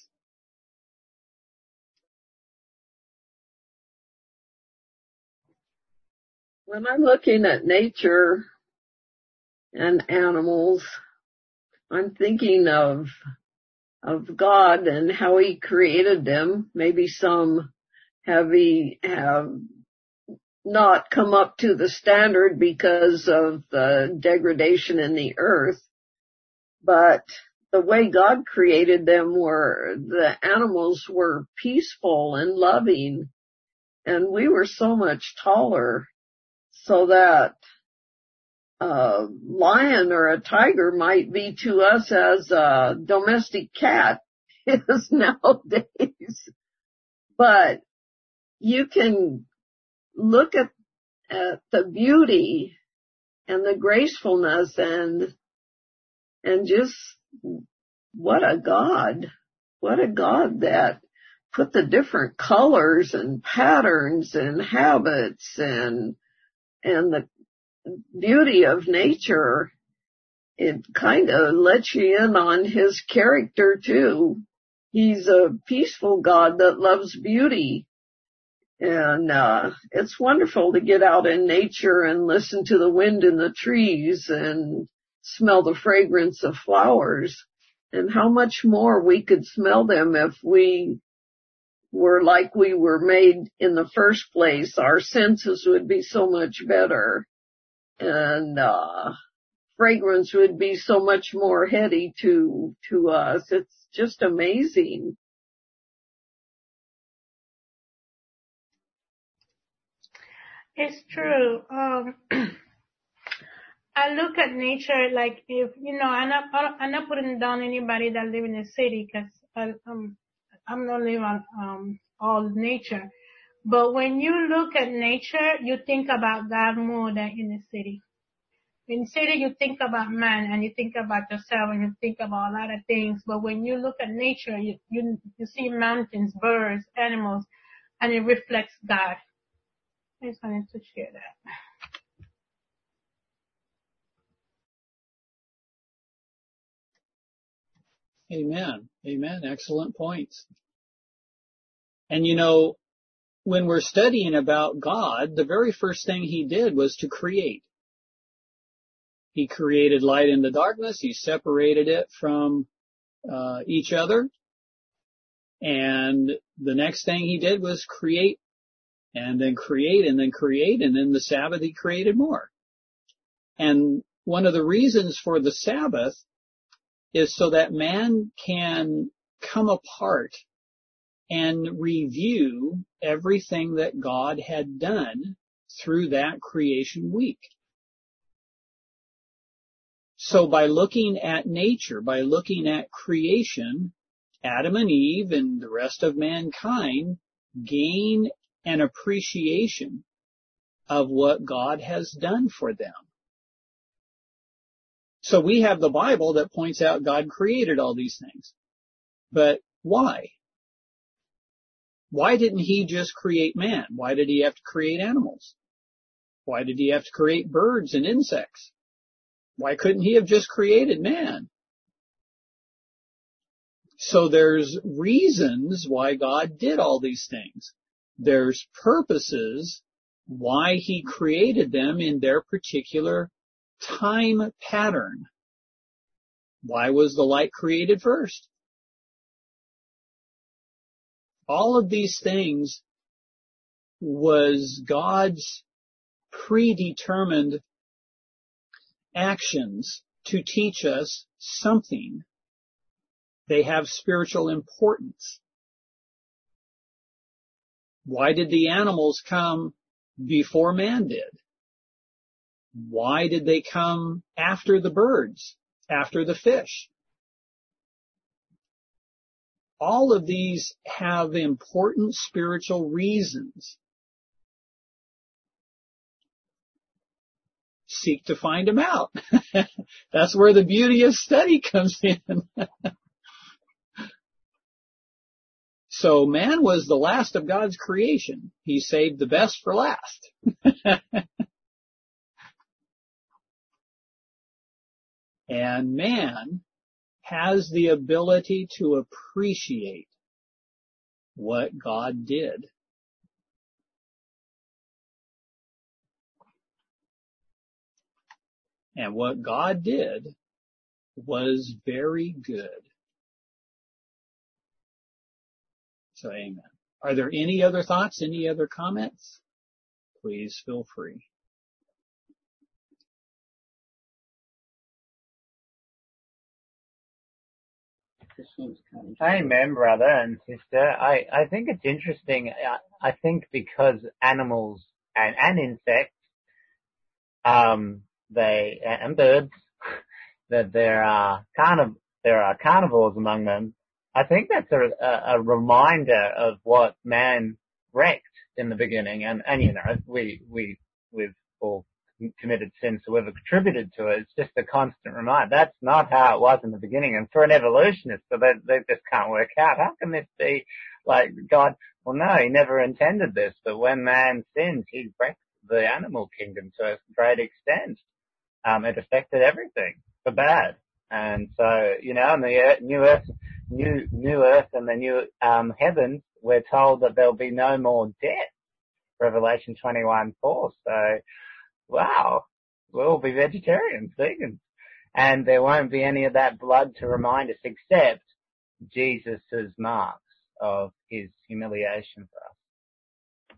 When I'm looking at nature and animals, I'm thinking of of God and how He created them. Maybe some have he have not come up to the standard because of the degradation in the earth, but the way God created them were the animals were peaceful and loving, and we were so much taller, so that a lion or a tiger might be to us as a domestic cat is nowadays. But you can look at, at the beauty and the gracefulness and and just what a God, what a God that put the different colors and patterns and habits and and the beauty of nature. It kind of lets you in on His character too. He's a peaceful God that loves beauty. And uh it's wonderful to get out in nature and listen to the wind in the trees and smell the fragrance of flowers. And how much more we could smell them if we were like we were made in the first place. Our senses would be so much better. And uh fragrance would be so much more heady to to us. It's just amazing. It's true. Um, I look at nature like if, you know, I'm not, I'm not putting down anybody that live in the city because I'm, I'm not living on um, all nature. But when you look at nature, you think about God more than in the city. In the city, you think about man and you think about yourself and you think about a lot of things. But when you look at nature, you, you, you see mountains, birds, animals, and it reflects God. I just wanted to share that. Amen. Amen. Excellent points. And you know, when we're studying about God, the very first thing He did was to create. He created light and the darkness. He separated it from uh, each other. And the next thing He did was create and then create and then create. And then the Sabbath He created more. And one of the reasons for the Sabbath is so that man can come apart and review everything that God had done through that creation week. So by looking at nature, by looking at creation, Adam and Eve and the rest of mankind gain an appreciation of what God has done for them. So we have the Bible that points out God created all these things. But why? Why didn't he just create man? Why did he have to create animals? Why did he have to create birds and insects? Why couldn't he have just created man? So there's reasons why God did all these things. There's purposes why he created them in their particular time pattern. Why was the light created first? All of these things was God's predetermined actions to teach us something. They have spiritual importance. Why did the animals come before man did? Why did they come after the birds, after the fish? All of these have important spiritual reasons. Seek to find them out. That's where the beauty of study comes in. So man was the last of God's creation. He saved the best for last. And man has the ability to appreciate what God did. And what God did was very good. So amen. Are there any other thoughts, any other comments? Please feel free. Amen, brother and sister. I, I think it's interesting. I, I think because animals and, and insects, um, they, and birds, that there are carniv- there are carnivores among them. I think that's a, a, a reminder of what man wrecked in the beginning. And, and you know, we, we, we've all committed sin, so we've contributed to it. It's just a constant reminder. That's not how it was in the beginning. And for an evolutionist, so they, they just can't work out. How can this be like God? Well, no, he never intended this. But when man sins, he wrecked the animal kingdom to a great extent. Um, it affected everything for bad. And so, you know, in the earth, new earth, new, new earth and the new, um, heavens, we're told that there'll be no more death. Revelation twenty-one four. So, wow, we'll be vegetarians, vegans. And there won't be any of that blood to remind us except Jesus' marks of his humiliation for us.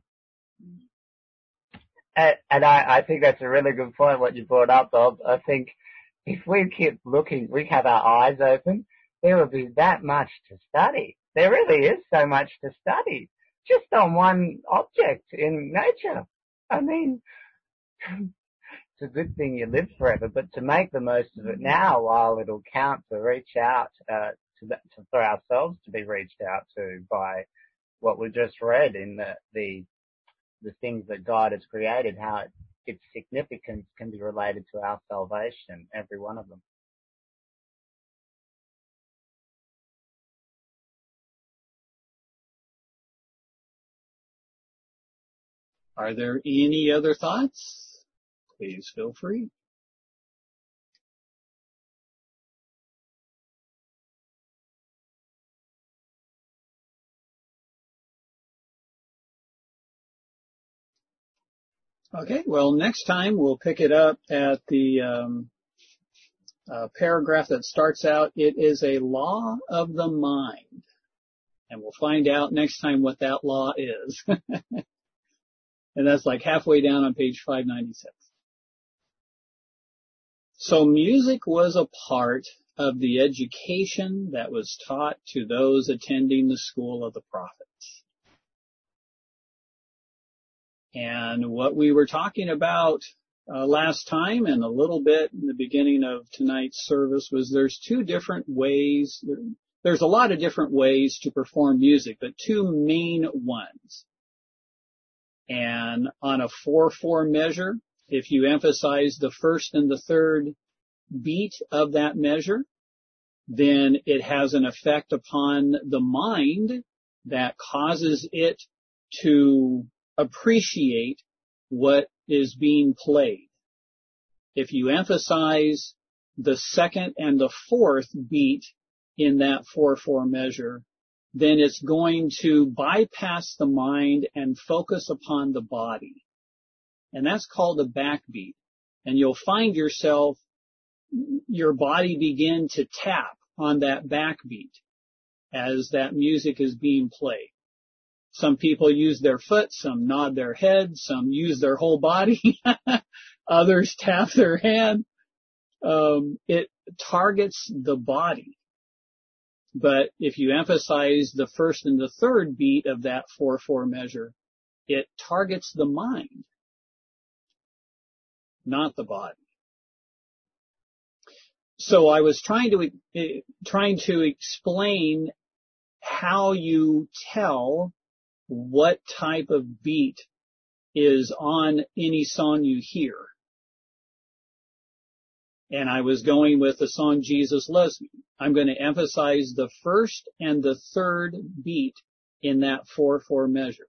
And, and I, I think that's a really good point, what you brought up, Bob. I think if we keep looking, we have our eyes open, there will be that much to study. There really is so much to study just on one object in nature. I mean, it's a good thing you live forever, but to make the most of it now while it'll count to reach out, uh, to, the, to for ourselves to be reached out to by what we just read in the, the, the things that God has created, how it, its significance can be related to our salvation, every one of them. Are there any other thoughts? Please feel free. Okay, well, next time we'll pick it up at the um, uh, paragraph that starts out, it is a law of the mind. And we'll find out next time what that law is. And that's like halfway down on page five ninety-six. So music was a part of the education that was taught to those attending the school of the prophets. And what we were talking about uh, last time and a little bit in the beginning of tonight's service was there's two different ways, there's a lot of different ways to perform music, but two main ones. And on a four four measure, if you emphasize the first and the third beat of that measure, then it has an effect upon the mind that causes it to appreciate what is being played. If you emphasize the second and the fourth beat in that four four measure, then it's going to bypass the mind and focus upon the body. And that's called a backbeat. And you'll find yourself, your body begin to tap on that backbeat as that music is being played. Some people use their foot, some nod their head, some use their whole body, others tap their hand. Um, it targets the body. But if you emphasize the first and the third beat of that four four measure, it targets the mind, not the body. So I was trying to uh, trying to explain how you tell what type of beat is on any song you hear. And I was going with the song Jesus Loves Me. I'm going to emphasize the first and the third beat in that four four measure.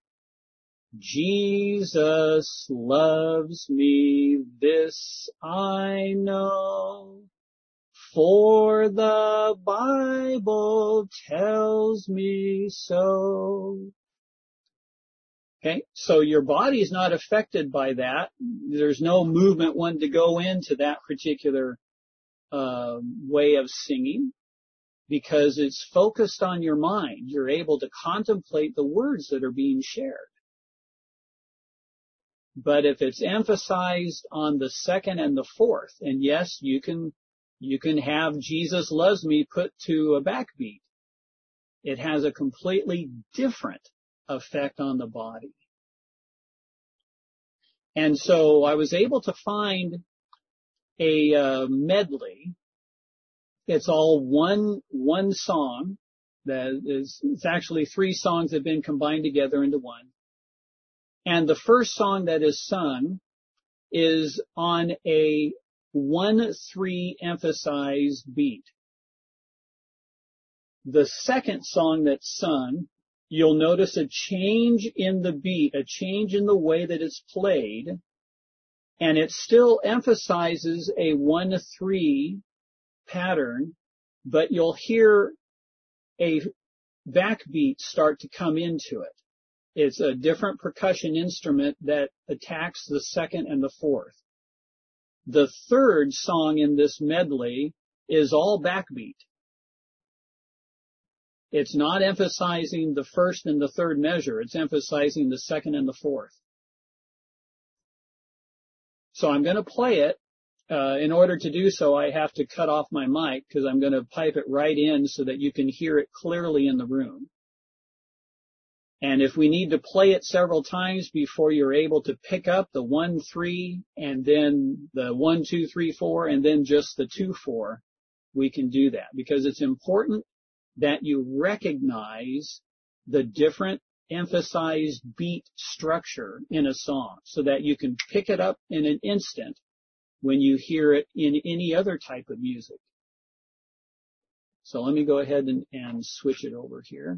Jesus loves me, this I know, for the Bible tells me so. Okay, so your body is not affected by that. There's no movement one to go into that particular uh, way of singing because it's focused on your mind. You're able to contemplate the words that are being shared. But if it's emphasized on the second and the fourth, and yes, you can you can have Jesus Loves Me put to a backbeat. It has a completely different effect on the body. And so I was able to find a uh, medley. It's all one one song. That is, it's actually three songs that have been combined together into one. And the first song that is sung is on a one three emphasized beat. The second song that's sung, you'll notice a change in the beat, a change in the way that it's played, and it still emphasizes a one three pattern, but you'll hear a backbeat start to come into it. It's a different percussion instrument that attacks the second and the fourth. The third song in this medley is all backbeat. It's not emphasizing the first and the third measure. It's emphasizing the second and the fourth. So I'm going to play it. Uh, in order to do so, I have to cut off my mic because I'm going to pipe it right in so that you can hear it clearly in the room. And if we need to play it several times before you're able to pick up the one, three, and then the one, two, three, four, and then just the two, four, we can do that because it's important that you recognize the different emphasized beat structure in a song so that you can pick it up in an instant when you hear it in any other type of music. So let me go ahead and, and switch it over here.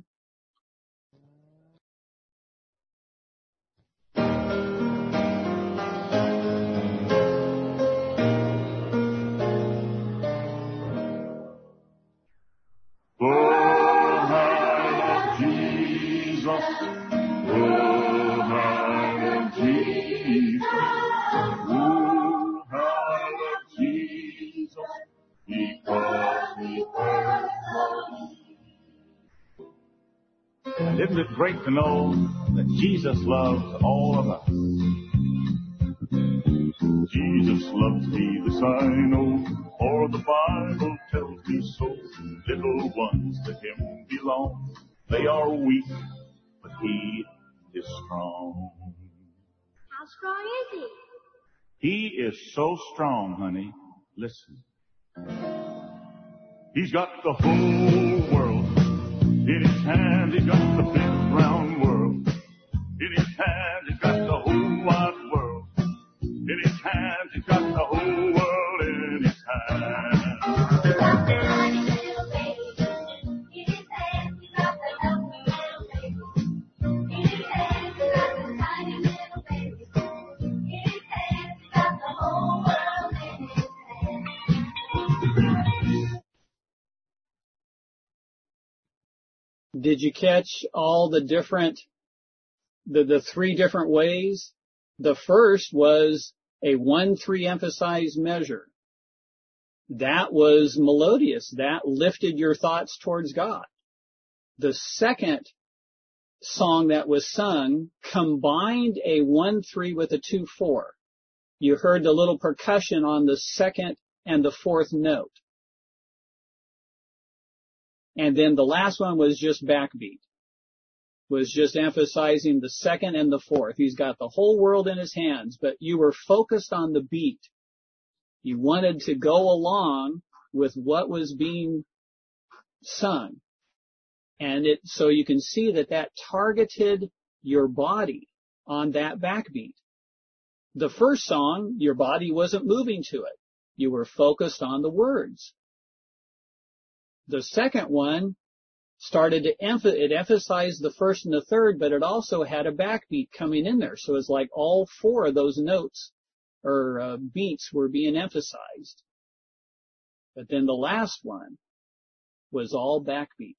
And isn't it great to know that Jesus loves all of us? Jesus loves me, this I know, for the Bible tells me so. Little ones to him belong. They are weak, but he is strong. How strong is he? He is so strong, honey. Listen. He's got the whole world in his hand. He's got the big round world in his hand. He's got the whole wide world in his hand. He's got the whole world in his hand. He's got the tiny little baby in his hand. He's got the lovely little baby Did you catch all the different, the, the three different ways? The first was a one three emphasized measure. That was melodious. That lifted your thoughts towards God. The second song that was sung combined a one three with a two four. You heard the little percussion on the second and the fourth note. And then the last one was just backbeat. Was just emphasizing the second and the fourth. He's got the whole world in his hands, but you were focused on the beat. You wanted to go along with what was being sung. And it, so you can see that that targeted your body on that backbeat. The first song, your body wasn't moving to it. You were focused on the words. The second one started to emph- it emphasized the first and the third, but it also had a backbeat coming in there. So it's like all four of those notes or uh, beats were being emphasized. But then the last one was all backbeat.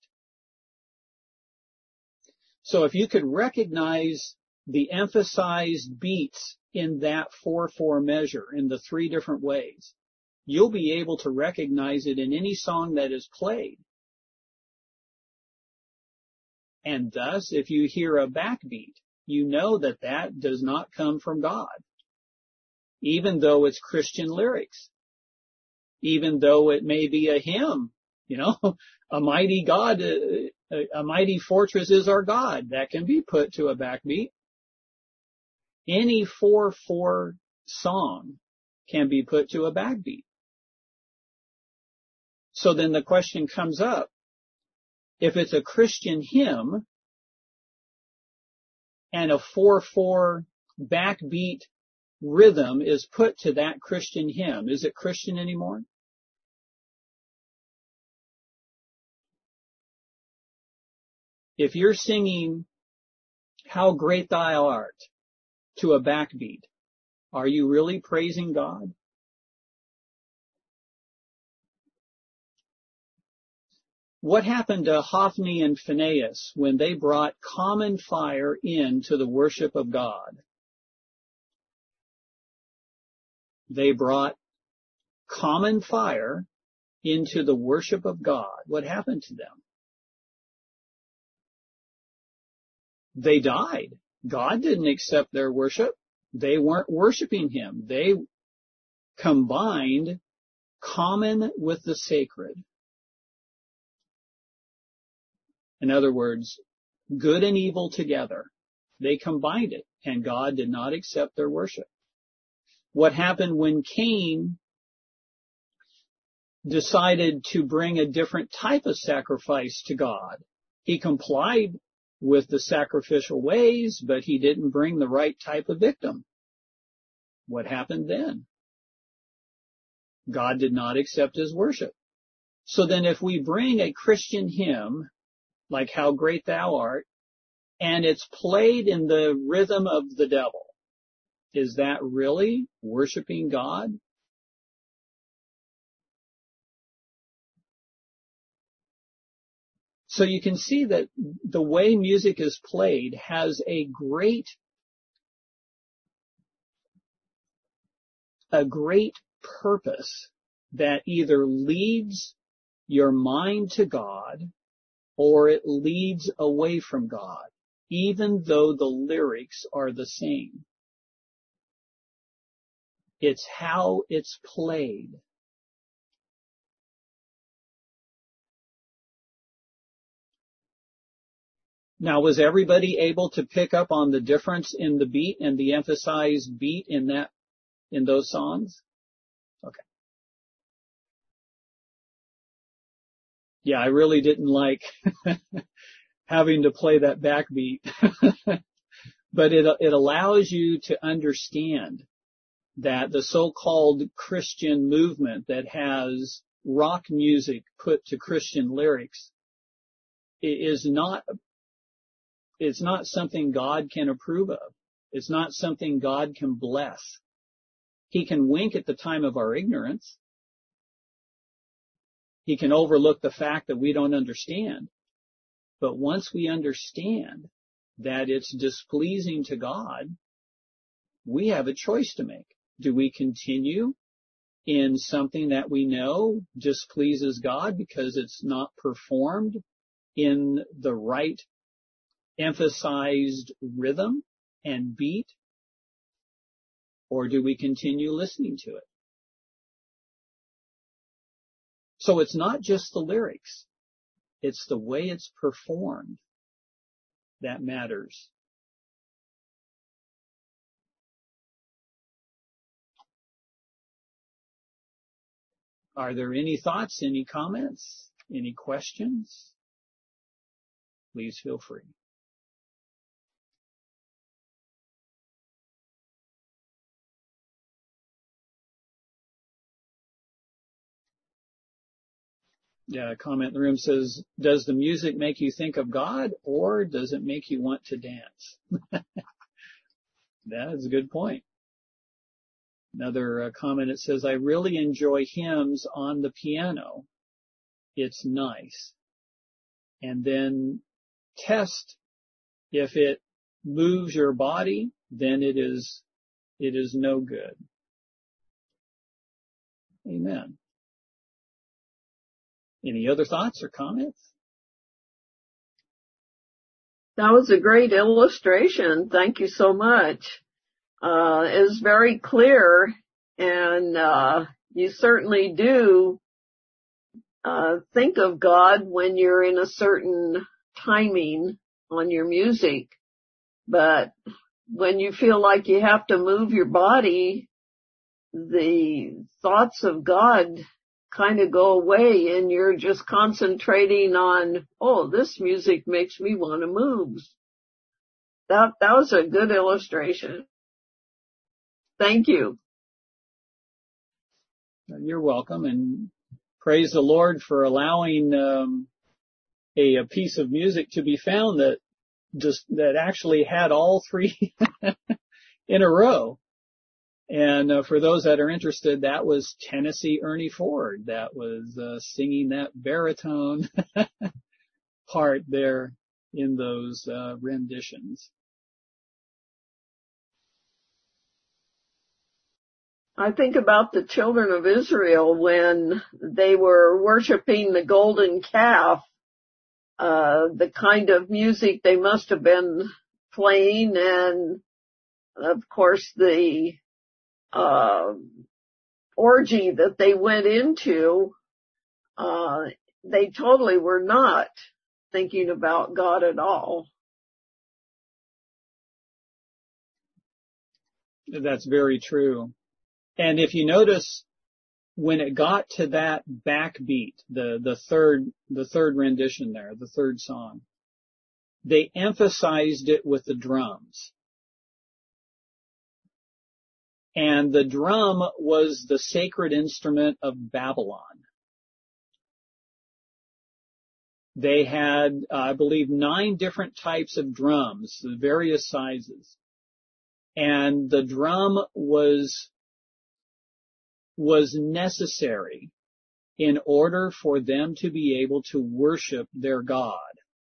So if you could recognize the emphasized beats in that four four measure in the three different ways, you'll be able to recognize it in any song that is played. And thus, if you hear a backbeat, you know that that does not come from God, even though it's Christian lyrics, even though it may be a hymn, you know, a mighty God, a, a mighty fortress is our God. That can be put to a backbeat. Any four four song can be put to a backbeat. So then the question comes up, if it's a Christian hymn and a four four backbeat rhythm is put to that Christian hymn, is it Christian anymore? If you're singing How Great Thou Art to a backbeat, are you really praising God? What happened to Hophni and Phinehas when they brought common fire into the worship of God? They brought common fire into the worship of God. What happened to them? They died. God didn't accept their worship. They weren't worshiping Him. They combined common with the sacred. In other words, good and evil together. They combined it, and God did not accept their worship. What happened when Cain decided to bring a different type of sacrifice to God? He complied with the sacrificial ways, but he didn't bring the right type of victim. What happened then? God did not accept his worship. So then if we bring a Christian hymn, like How Great Thou Art, and it's played in the rhythm of the devil, is that really worshiping God? So you can see that the way music is played has a great, a great purpose that either leads your mind to God or it leads away from God, even though the lyrics are the same. It's how it's played. Now, was everybody able to pick up on the difference in the beat and the emphasized beat in that, in those songs? Okay. Yeah, I really didn't like having to play that backbeat, but it, it allows you to understand that the so-called Christian movement that has rock music put to Christian lyrics is not, it's not something God can approve of. It's not something God can bless. He can wink at the time of our ignorance. He can overlook the fact that we don't understand. But once we understand that it's displeasing to God, we have a choice to make. Do we continue in something that we know displeases God because it's not performed in the right emphasized rhythm and beat? Or do we continue listening to it? So it's not just the lyrics. It's the way it's performed that matters. Are there any thoughts, any comments, any questions? Please feel free. Yeah, a comment in the room says, does the music make you think of God or does it make you want to dance? That is a good point. Another uh, comment, it says, I really enjoy hymns on the piano. It's nice. And then test if it moves your body, then it is, it is no good. Amen. Any other thoughts or comments? That was a great illustration. Thank you so much. Uh, it was very clear, and uh, you certainly do uh, think of God when you're in a certain timing on your music. But when you feel like you have to move your body, the thoughts of God kind of go away and you're just concentrating on, oh, this music makes me want to move. That, that was a good illustration. Thank you. You're welcome, and praise the Lord for allowing um, a, a piece of music to be found that just that actually had all three in a row. And uh, for those that are interested, that was Tennessee Ernie Ford that was uh, singing that baritone part there in those uh, renditions. I think about the children of Israel when they were worshiping the golden calf, uh, the kind of music they must have been playing, and of course the uh, orgy that they went into, uh, they totally were not thinking about God at all. That's very true. And if you notice, when it got to that backbeat, the, the third, the third rendition there, the third song, they emphasized it with the drums. And the drum was the sacred instrument of Babylon. They had, uh, I believe, nine different types of drums, various sizes. And the drum was, was necessary in order for them to be able to worship their God.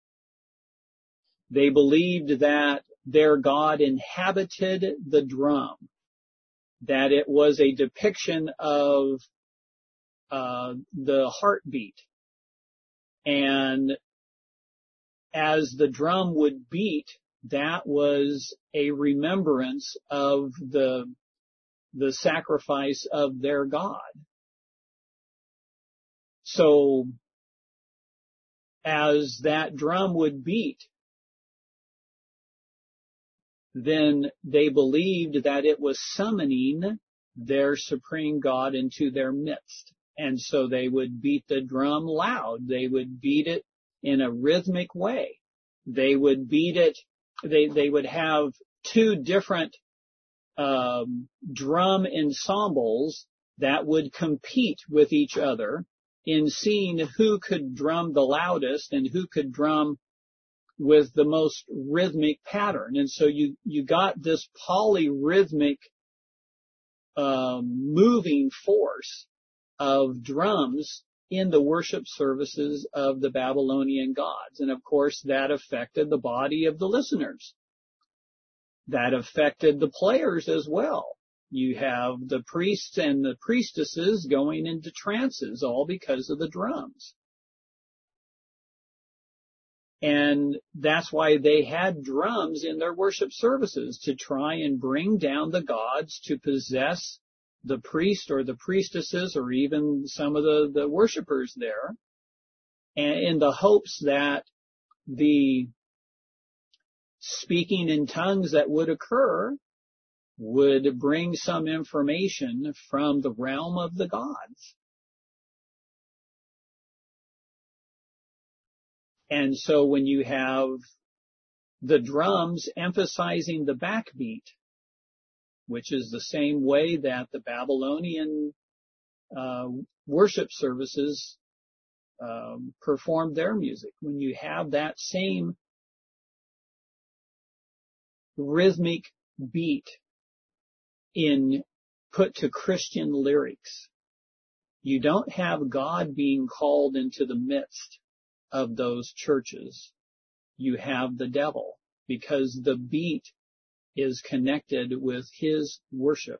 They believed that their God inhabited the drum, that it was a depiction of uh, the heartbeat. And as the drum would beat, that was a remembrance of the the sacrifice of their God. So as that drum would beat, then they believed that it was summoning their supreme God into their midst. And so they would beat the drum loud. They would beat it in a rhythmic way. They would beat it, they, they would have two different um, drum ensembles that would compete with each other in seeing who could drum the loudest and who could drum with the most rhythmic pattern. And so you, you got this polyrhythmic um, moving force of drums in the worship services of the Babylonian gods. And of course, that affected the body of the listeners. That affected the players as well. You have the priests and the priestesses going into trances, all because of the drums. And that's why they had drums in their worship services, to try and bring down the gods to possess the priest or the priestesses or even some of the, the worshipers there, and in the hopes that the speaking in tongues that would occur would bring some information from the realm of the gods. And so when you have the drums emphasizing the backbeat, which is the same way that the Babylonian uh, worship services um, performed their music, when you have that same rhythmic beat in put to Christian lyrics, you don't have God being called into the midst of those churches. You have the devil, because the beat is connected with his worship.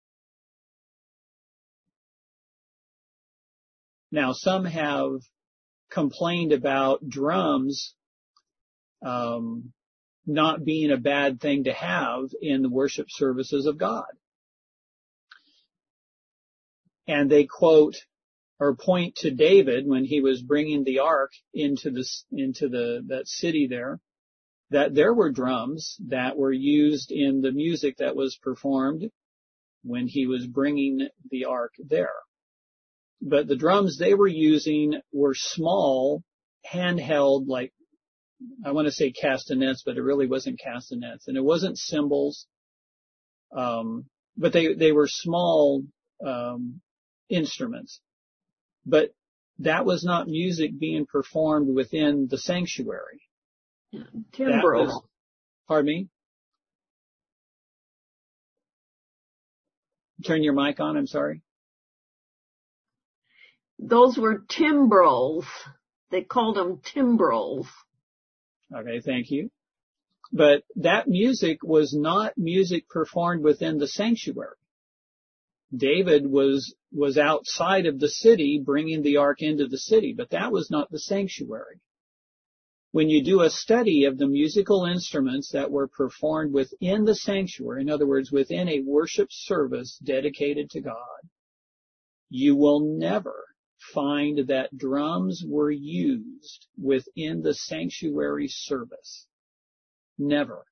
Now, some have complained about drums um, not being a bad thing to have in the worship services of God. And they quote or point to David when he was bringing the ark into the into the that city there, that there were drums that were used in the music that was performed when he was bringing the ark there. But the drums they were using were small, handheld, like, I want to say castanets, but it really wasn't castanets, and it wasn't cymbals, um, but they, they were small um, instruments. But that was not music being performed within the sanctuary. Timbrels. Was, pardon me? Turn your mic on, I'm sorry. Those were timbrels. They called them timbrels. Okay, thank you. But that music was not music performed within the sanctuary. David was was outside of the city bringing the ark into the city, but that was not the sanctuary. When you do a study of the musical instruments that were performed within the sanctuary, in other words, within a worship service dedicated to God, you will never find that drums were used within the sanctuary service. Never.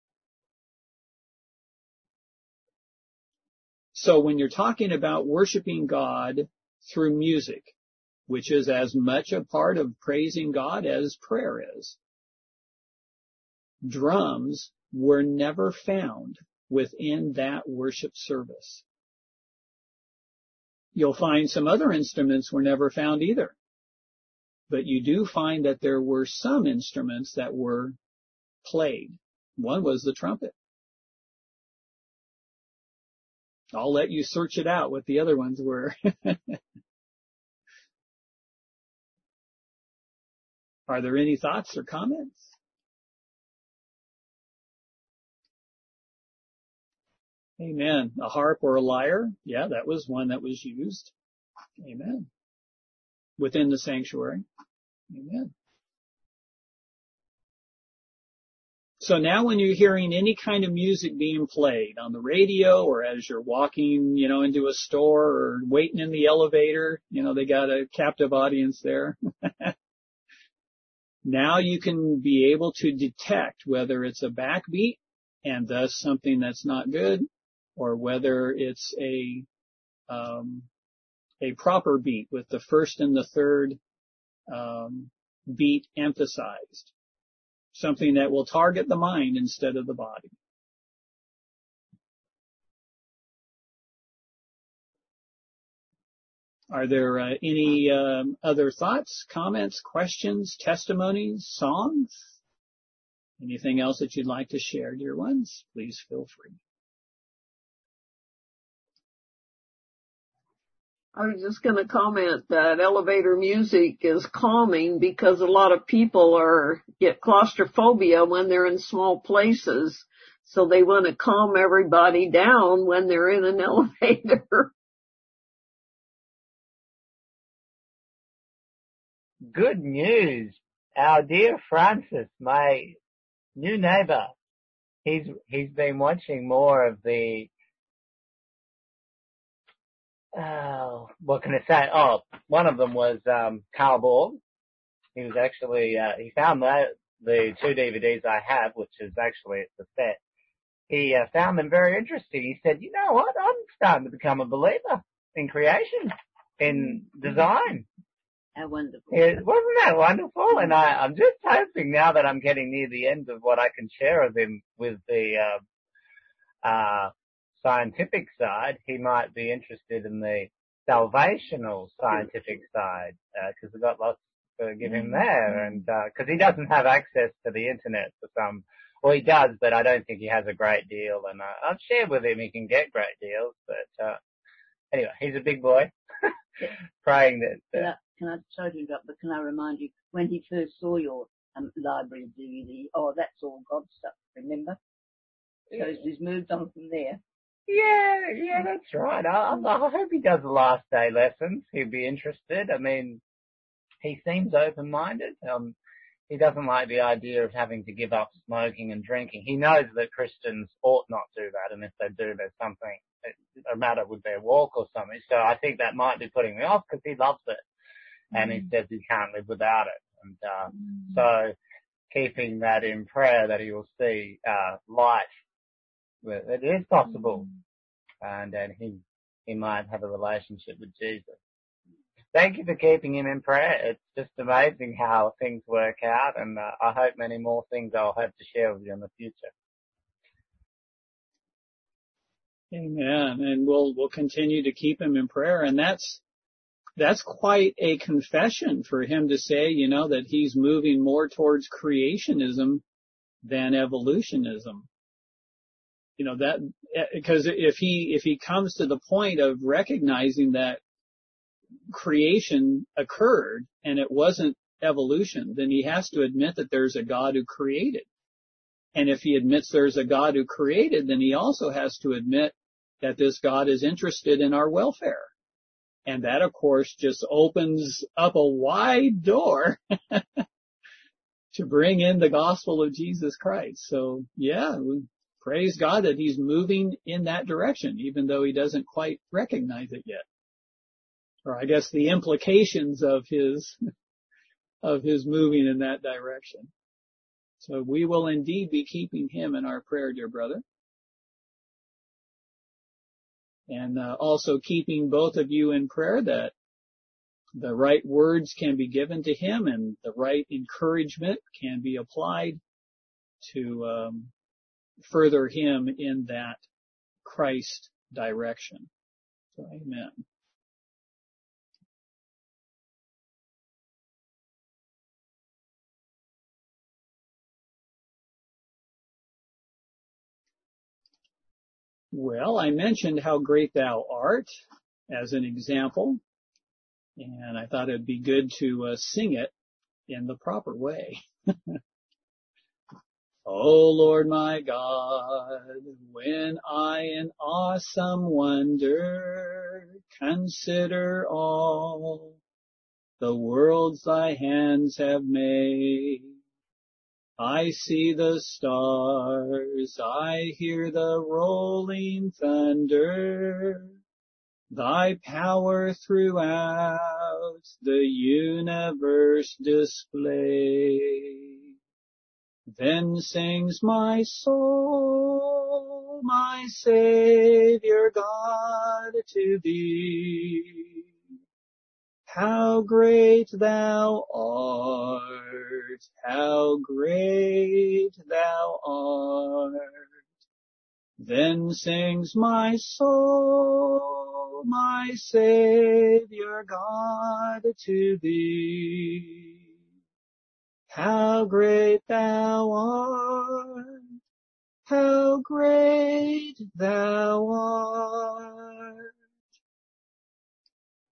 So when you're talking about worshiping God through music, which is as much a part of praising God as prayer is, drums were never found within that worship service. You'll find some other instruments were never found either. But you do find that there were some instruments that were played. One was the trumpet. I'll let you search it out what the other ones were. Are there any thoughts or comments? Amen. A harp or a lyre? Yeah, that was one that was used. Amen. Within the sanctuary. Amen. So now when you're hearing any kind of music being played on the radio or as you're walking, you know, into a store or waiting in the elevator, you know, they got a captive audience there. Now you can be able to detect whether it's a backbeat and thus something that's not good, or whether it's a um, a proper beat with the first and the third um, beat emphasized. Something that will target the mind instead of the body. Are there uh, any um, other thoughts, comments, questions, testimonies, songs? Anything else that you'd like to share, dear ones? Please feel free. I was just going to comment that elevator music is calming because a lot of people are get claustrophobia when they're in small places. So they want to calm everybody down when they're in an elevator. Good news. Our dear Francis, my new neighbor, he's, he's been watching more of the, oh, what can I say? Oh, one of them was, um, Karl Borg. He was actually, uh, he found that, the two D V Ds I have, which is actually, it's a set. He uh, found them very interesting. He said, you know what? I'm starting to become a believer in creation, in design. How wonderful. It, wasn't that wonderful? And I, I'm just hoping now that I'm getting near the end of what I can share with him with the uh, uh, scientific side, he might be interested in the salvational scientific side, because uh, we've got lots to give him there. And because uh, he doesn't have access to the internet for some, well, he does, but I don't think he has a great deal. And uh, I've shared with him he can get great deals. But uh, anyway, he's a big boy. Praying that. Uh, Can I, sorry to interrupt, but can I remind you, when he first saw your um, library D V D, oh, that's all God stuff, remember? So he's moved on from there. Yeah, yeah, that's right. I, I hope he does the last day lessons. He'd be interested. I mean, he seems open-minded. Um, he doesn't like the idea of having to give up smoking and drinking. He knows that Christians ought not do that, and if they do, there's something, a matter with their walk or something. So I think that might be putting me off because he loves it. And he says he can't live without it. And, uh, mm. so keeping that in prayer that he will see, uh, light. It is possible. Mm. And then he, he might have a relationship with Jesus. Thank you for keeping him in prayer. It's just amazing how things work out. And, uh, I hope many more things I'll have to share with you in the future. Amen. And we'll, we'll continue to keep him in prayer. And that's, That's quite a confession for him to say, you know, that he's moving more towards creationism than evolutionism. You know, that, because if he, if he comes to the point of recognizing that creation occurred and it wasn't evolution, then he has to admit that there's a God who created. And if he admits there's a God who created, then he also has to admit that this God is interested in our welfare. And that, of course, just opens up a wide door to bring in the gospel of Jesus Christ. So, yeah, we praise God that he's moving in that direction, even though he doesn't quite recognize it yet. Or I guess the implications of his, of his moving in that direction. So we will indeed be keeping him in our prayer, dear brother. And uh, also keeping both of you in prayer that the right words can be given to him and the right encouragement can be applied to um, further him in that Christ direction. So, amen. Well, I mentioned how great thou art as an example, and I thought it'd be good to uh, sing it in the proper way. O Lord my God, when I in awesome wonder consider all the worlds thy hands have made, I see the stars, I hear the rolling thunder, thy power throughout the universe display. Then sings my soul, my Savior God, to thee. How great thou art, how great thou art. Then sings my soul, my Savior God, to thee. How great thou art, how great thou art.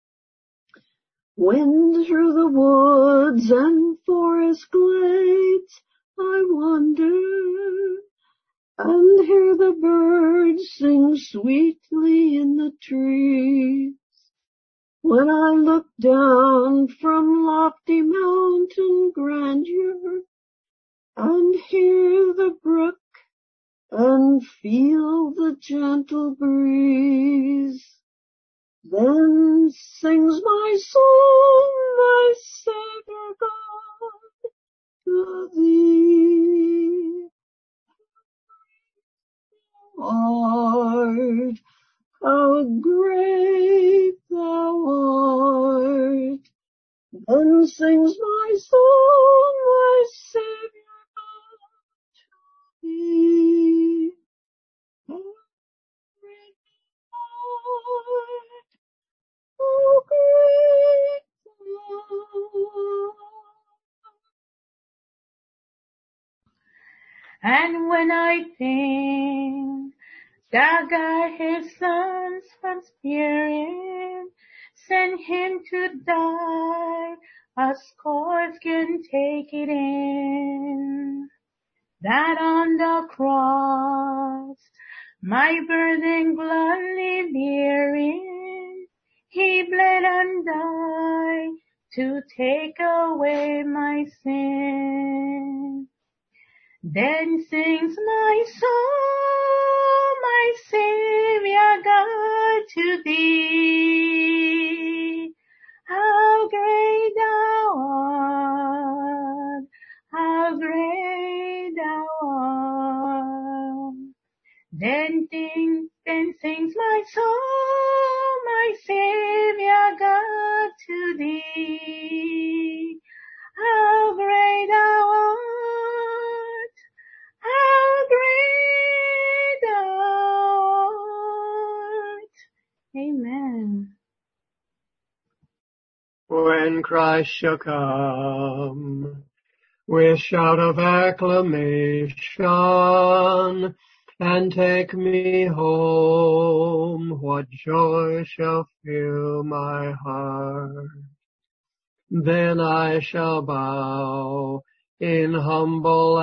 When through the woods and forest glades I wander, and hear the birds sing sweetly in the trees, when I look down from lofty mountain grandeur, and hear the brook, and feel the gentle breeze, then sings my soul, my Savior God, to thee. Art, how great thou art, then sings my soul, my Savior God, to thee. How great thou art, how great thou art. And when I think that God his son from sparing, sent him to die, a scourge can take it in, that on the cross, my burden gladly bearing, he bled and died to take away my sin. Then sings my soul, my Savior God, to thee. How great thou art, how great thou art. Then sings, then sings my soul, my Savior God, to thee. How great thou art, how great thou art. Amen. When Christ shall come with shout of acclamation and take me home, what joy shall fill my heart. Then I shall bow in humble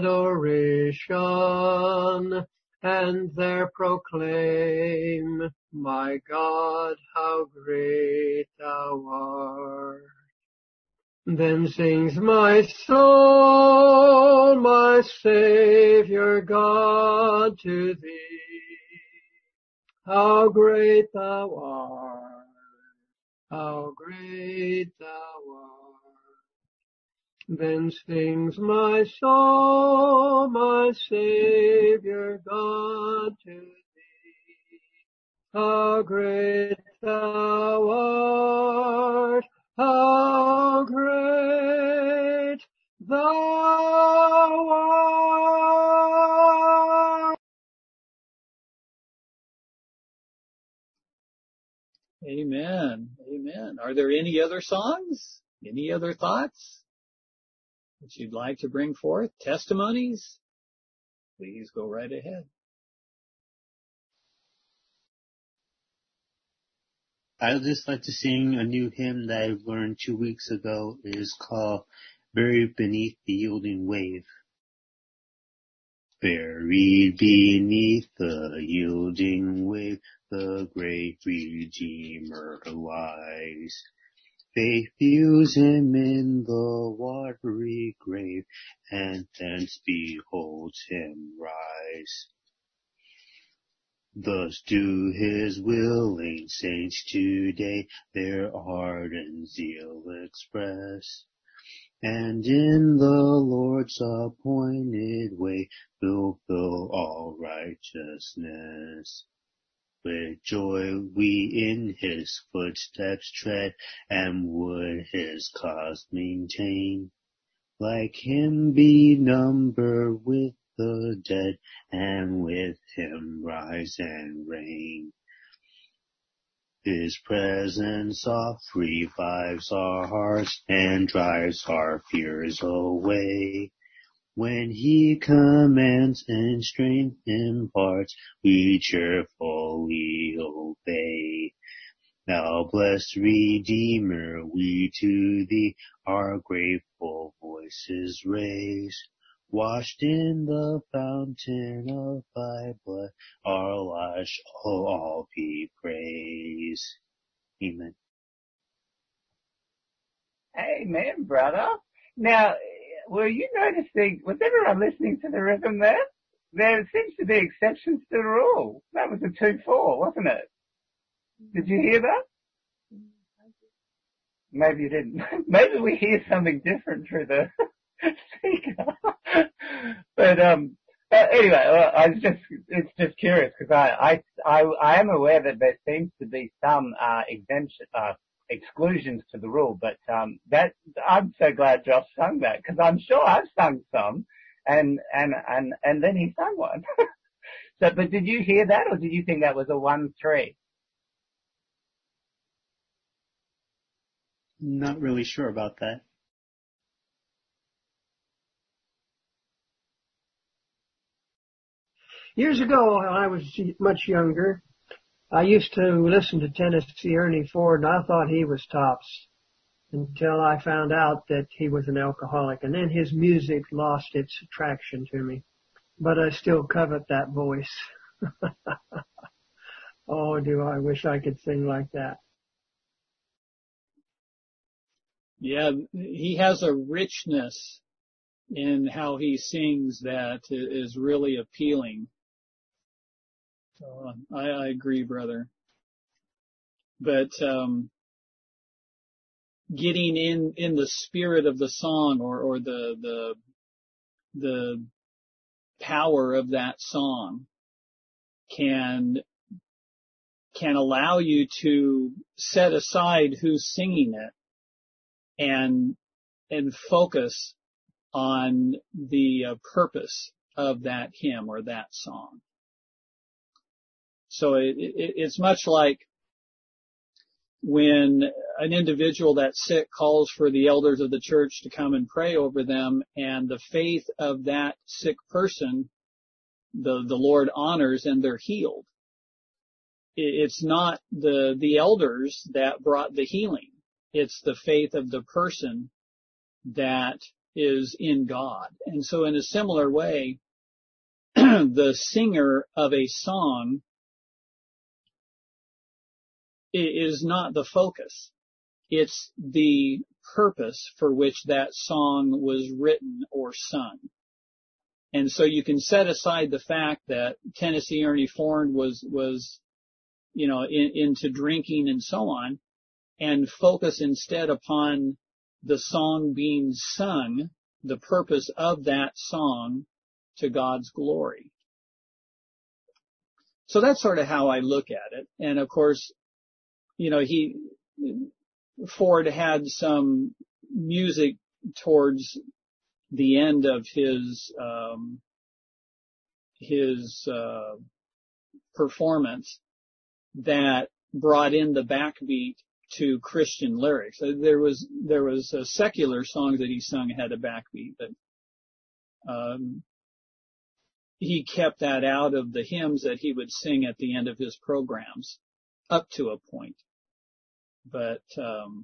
adoration and there proclaim, my God, how great thou art. Then sings my soul, my Savior God, to thee. How great thou art, how great thou art. Then sings my soul, my Savior God, to thee. How great thou art, how great thou art. Amen. Amen. Are there any other songs? Any other thoughts that you'd like to bring forth? Testimonies? Please go right ahead. I would just like to sing a new hymn that I learned two weeks ago. It is called Buried Beneath the Yielding Wave. Buried beneath the yielding wave, the great Redeemer lies. Faith views him in the watery grave, and thence beholds him rise. Thus do his willing saints today their ardent zeal express, and in the Lord's appointed way fulfill all righteousness. With joy we in his footsteps tread, and would his cause maintain. Like him be numbered with the dead, and with him rise and reign. His presence oft revives our hearts, and drives our fears away. When he commands and strength imparts, we cheerfully obey. Now, blessed Redeemer, we to thee our grateful voices raise. Washed in the fountain of thy blood, our lives shall all be praised. Amen. Amen, brother. Now, were you noticing, was everyone listening to the rhythm there? There seems to be exceptions to the rule. That was a two four, wasn't it? Did you hear that? Maybe you didn't. Maybe we hear something different through the speaker. But um, uh, anyway, uh, I was just, it's just curious because I, I, I, I am aware that there seems to be some uh, exemption, uh, exclusions to the rule. But um, that I'm so glad Josh sung that because I'm sure I've sung some, and and and and then he sung one. So, but did you hear that, or did you think that was a one three? Not really sure about that. Years ago, when I was much younger, I used to listen to Tennessee Ernie Ford, and I thought he was tops until I found out that he was an alcoholic. And then his music lost its attraction to me. But I still covet that voice. Oh, do I wish I could sing like that. Yeah, he has a richness in how he sings that is really appealing. So I, I agree, brother. But um, getting in, in the spirit of the song or, or the the the power of that song can can allow you to set aside who's singing it and and focus on the uh, purpose of that hymn or that song. So it, it, it's much like when an individual that's sick calls for the elders of the church to come and pray over them, and the faith of that sick person, the, the Lord honors and they're healed. It's not the, the elders that brought the healing. It's the faith of the person that is in God. And so in a similar way, the singer of a song is not the focus. It's the purpose for which that song was written or sung. And so you can set aside the fact that Tennessee Ernie Ford was, was, you know, in, into drinking and so on, and focus instead upon the song being sung, the purpose of that song to God's glory. So that's sort of how I look at it. And of course, you know, he, Ford had some music towards the end of his, um, his, uh, performance that brought in the backbeat to Christian lyrics. There was, there was a secular song that he sung had a backbeat, but, um, he kept that out of the hymns that he would sing at the end of his programs up to a point. But, um,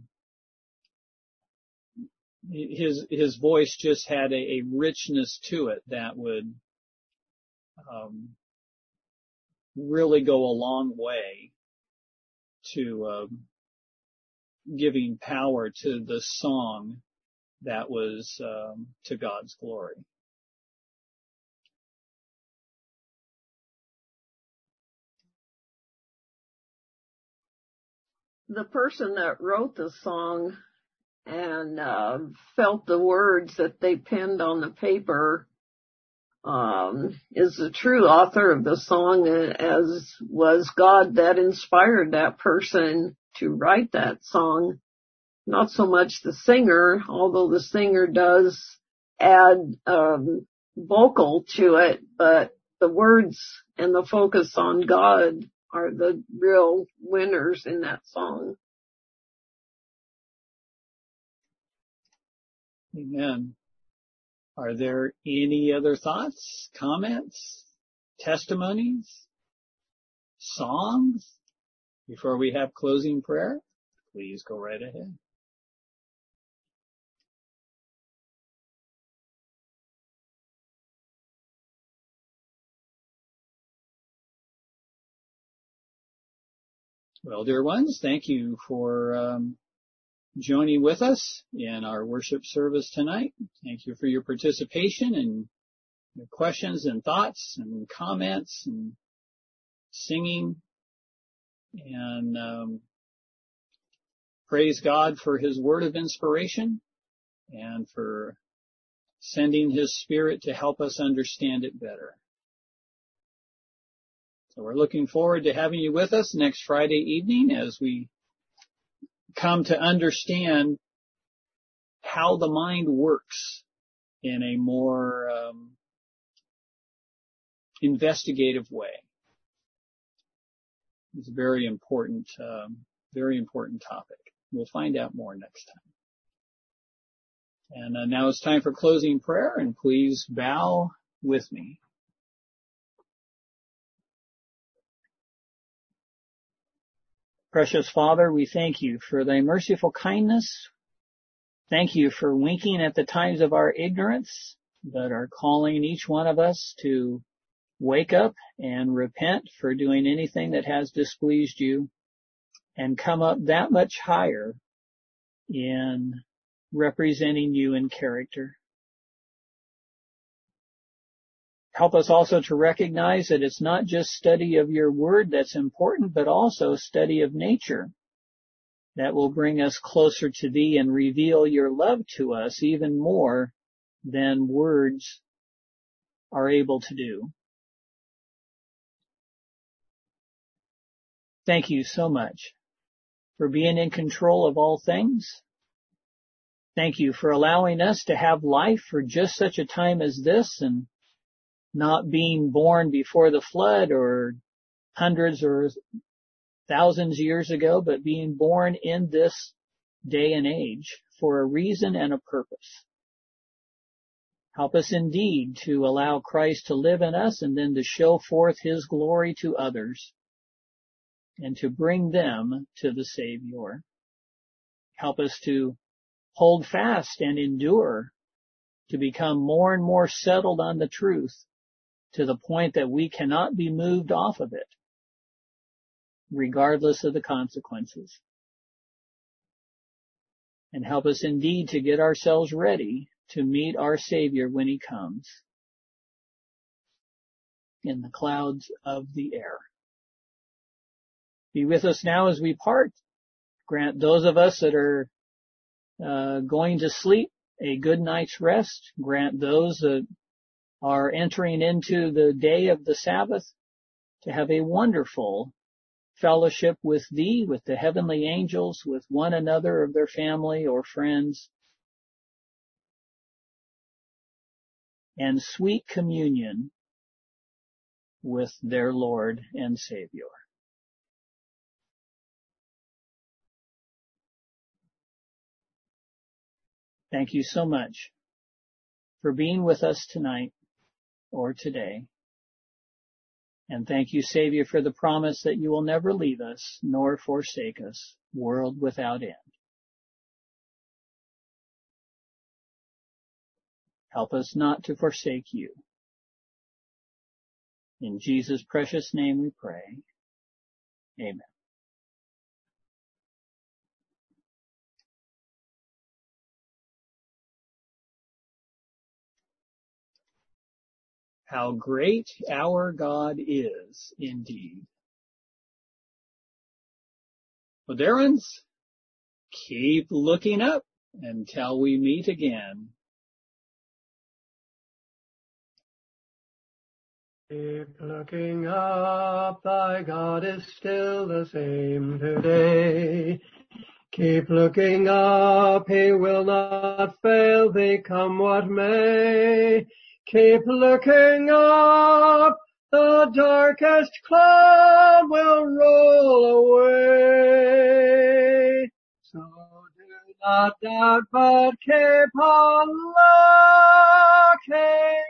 his, his voice just had a, a richness to it that would, um, really go a long way to, um, giving power to the song that was, um, to God's glory. The person that wrote the song and uh, felt the words that they penned on the paper um, is the true author of the song, as was God that inspired that person to write that song. Not so much the singer, although the singer does add um, vocal to it, but the words and the focus on God are the real winners in that song. Amen. Are there any other thoughts, comments, testimonies, songs? Before we have closing prayer, please go right ahead. Well, dear ones, thank you for um, joining with us in our worship service tonight. Thank you for your participation and your questions and thoughts and comments and singing. And um, praise God for His word of inspiration and for sending His Spirit to help us understand it better. So we're looking forward to having you with us next Friday evening as we come to understand how the mind works in a more um, investigative way. It's a very important, um, very important topic. We'll find out more next time. And uh, now it's time for closing prayer, and please bow with me. Precious Father, we thank you for thy merciful kindness. Thank you for winking at the times of our ignorance, but are calling each one of us to wake up and repent for doing anything that has displeased you and come up that much higher in representing you in character. Help us also to recognize that it's not just study of your word that's important, but also study of nature that will bring us closer to thee and reveal your love to us even more than words are able to do. Thank you so much for being in control of all things. Thank you for allowing us to have life for just such a time as this and not being born before the flood or hundreds or thousands of years ago, but being born in this day and age for a reason and a purpose. Help us indeed to allow Christ to live in us and then to show forth His glory to others and to bring them to the Savior. Help us to hold fast and endure, to become more and more settled on the truth to the point that we cannot be moved off of it, regardless of the consequences. And help us indeed to get ourselves ready to meet our Savior when He comes in the clouds of the air. Be with us now as we part. Grant those of us that are uh, going to sleep a good night's rest. Grant those that are entering into the day of the Sabbath to have a wonderful fellowship with thee, with the heavenly angels, with one another of their family or friends, and sweet communion with their Lord and Savior. Thank you so much for being with us tonight or today. And thank you, Savior, for the promise that you will never leave us nor forsake us, world without end. Help us not to forsake you. In Jesus' precious name we pray. Amen. How great our God is indeed. Well, dear ones, keep looking up until we meet again. Keep looking up, thy God is still the same today. Keep looking up, He will not fail thee, come what may. Keep looking up, the darkest cloud will roll away. So do not doubt, but keep on looking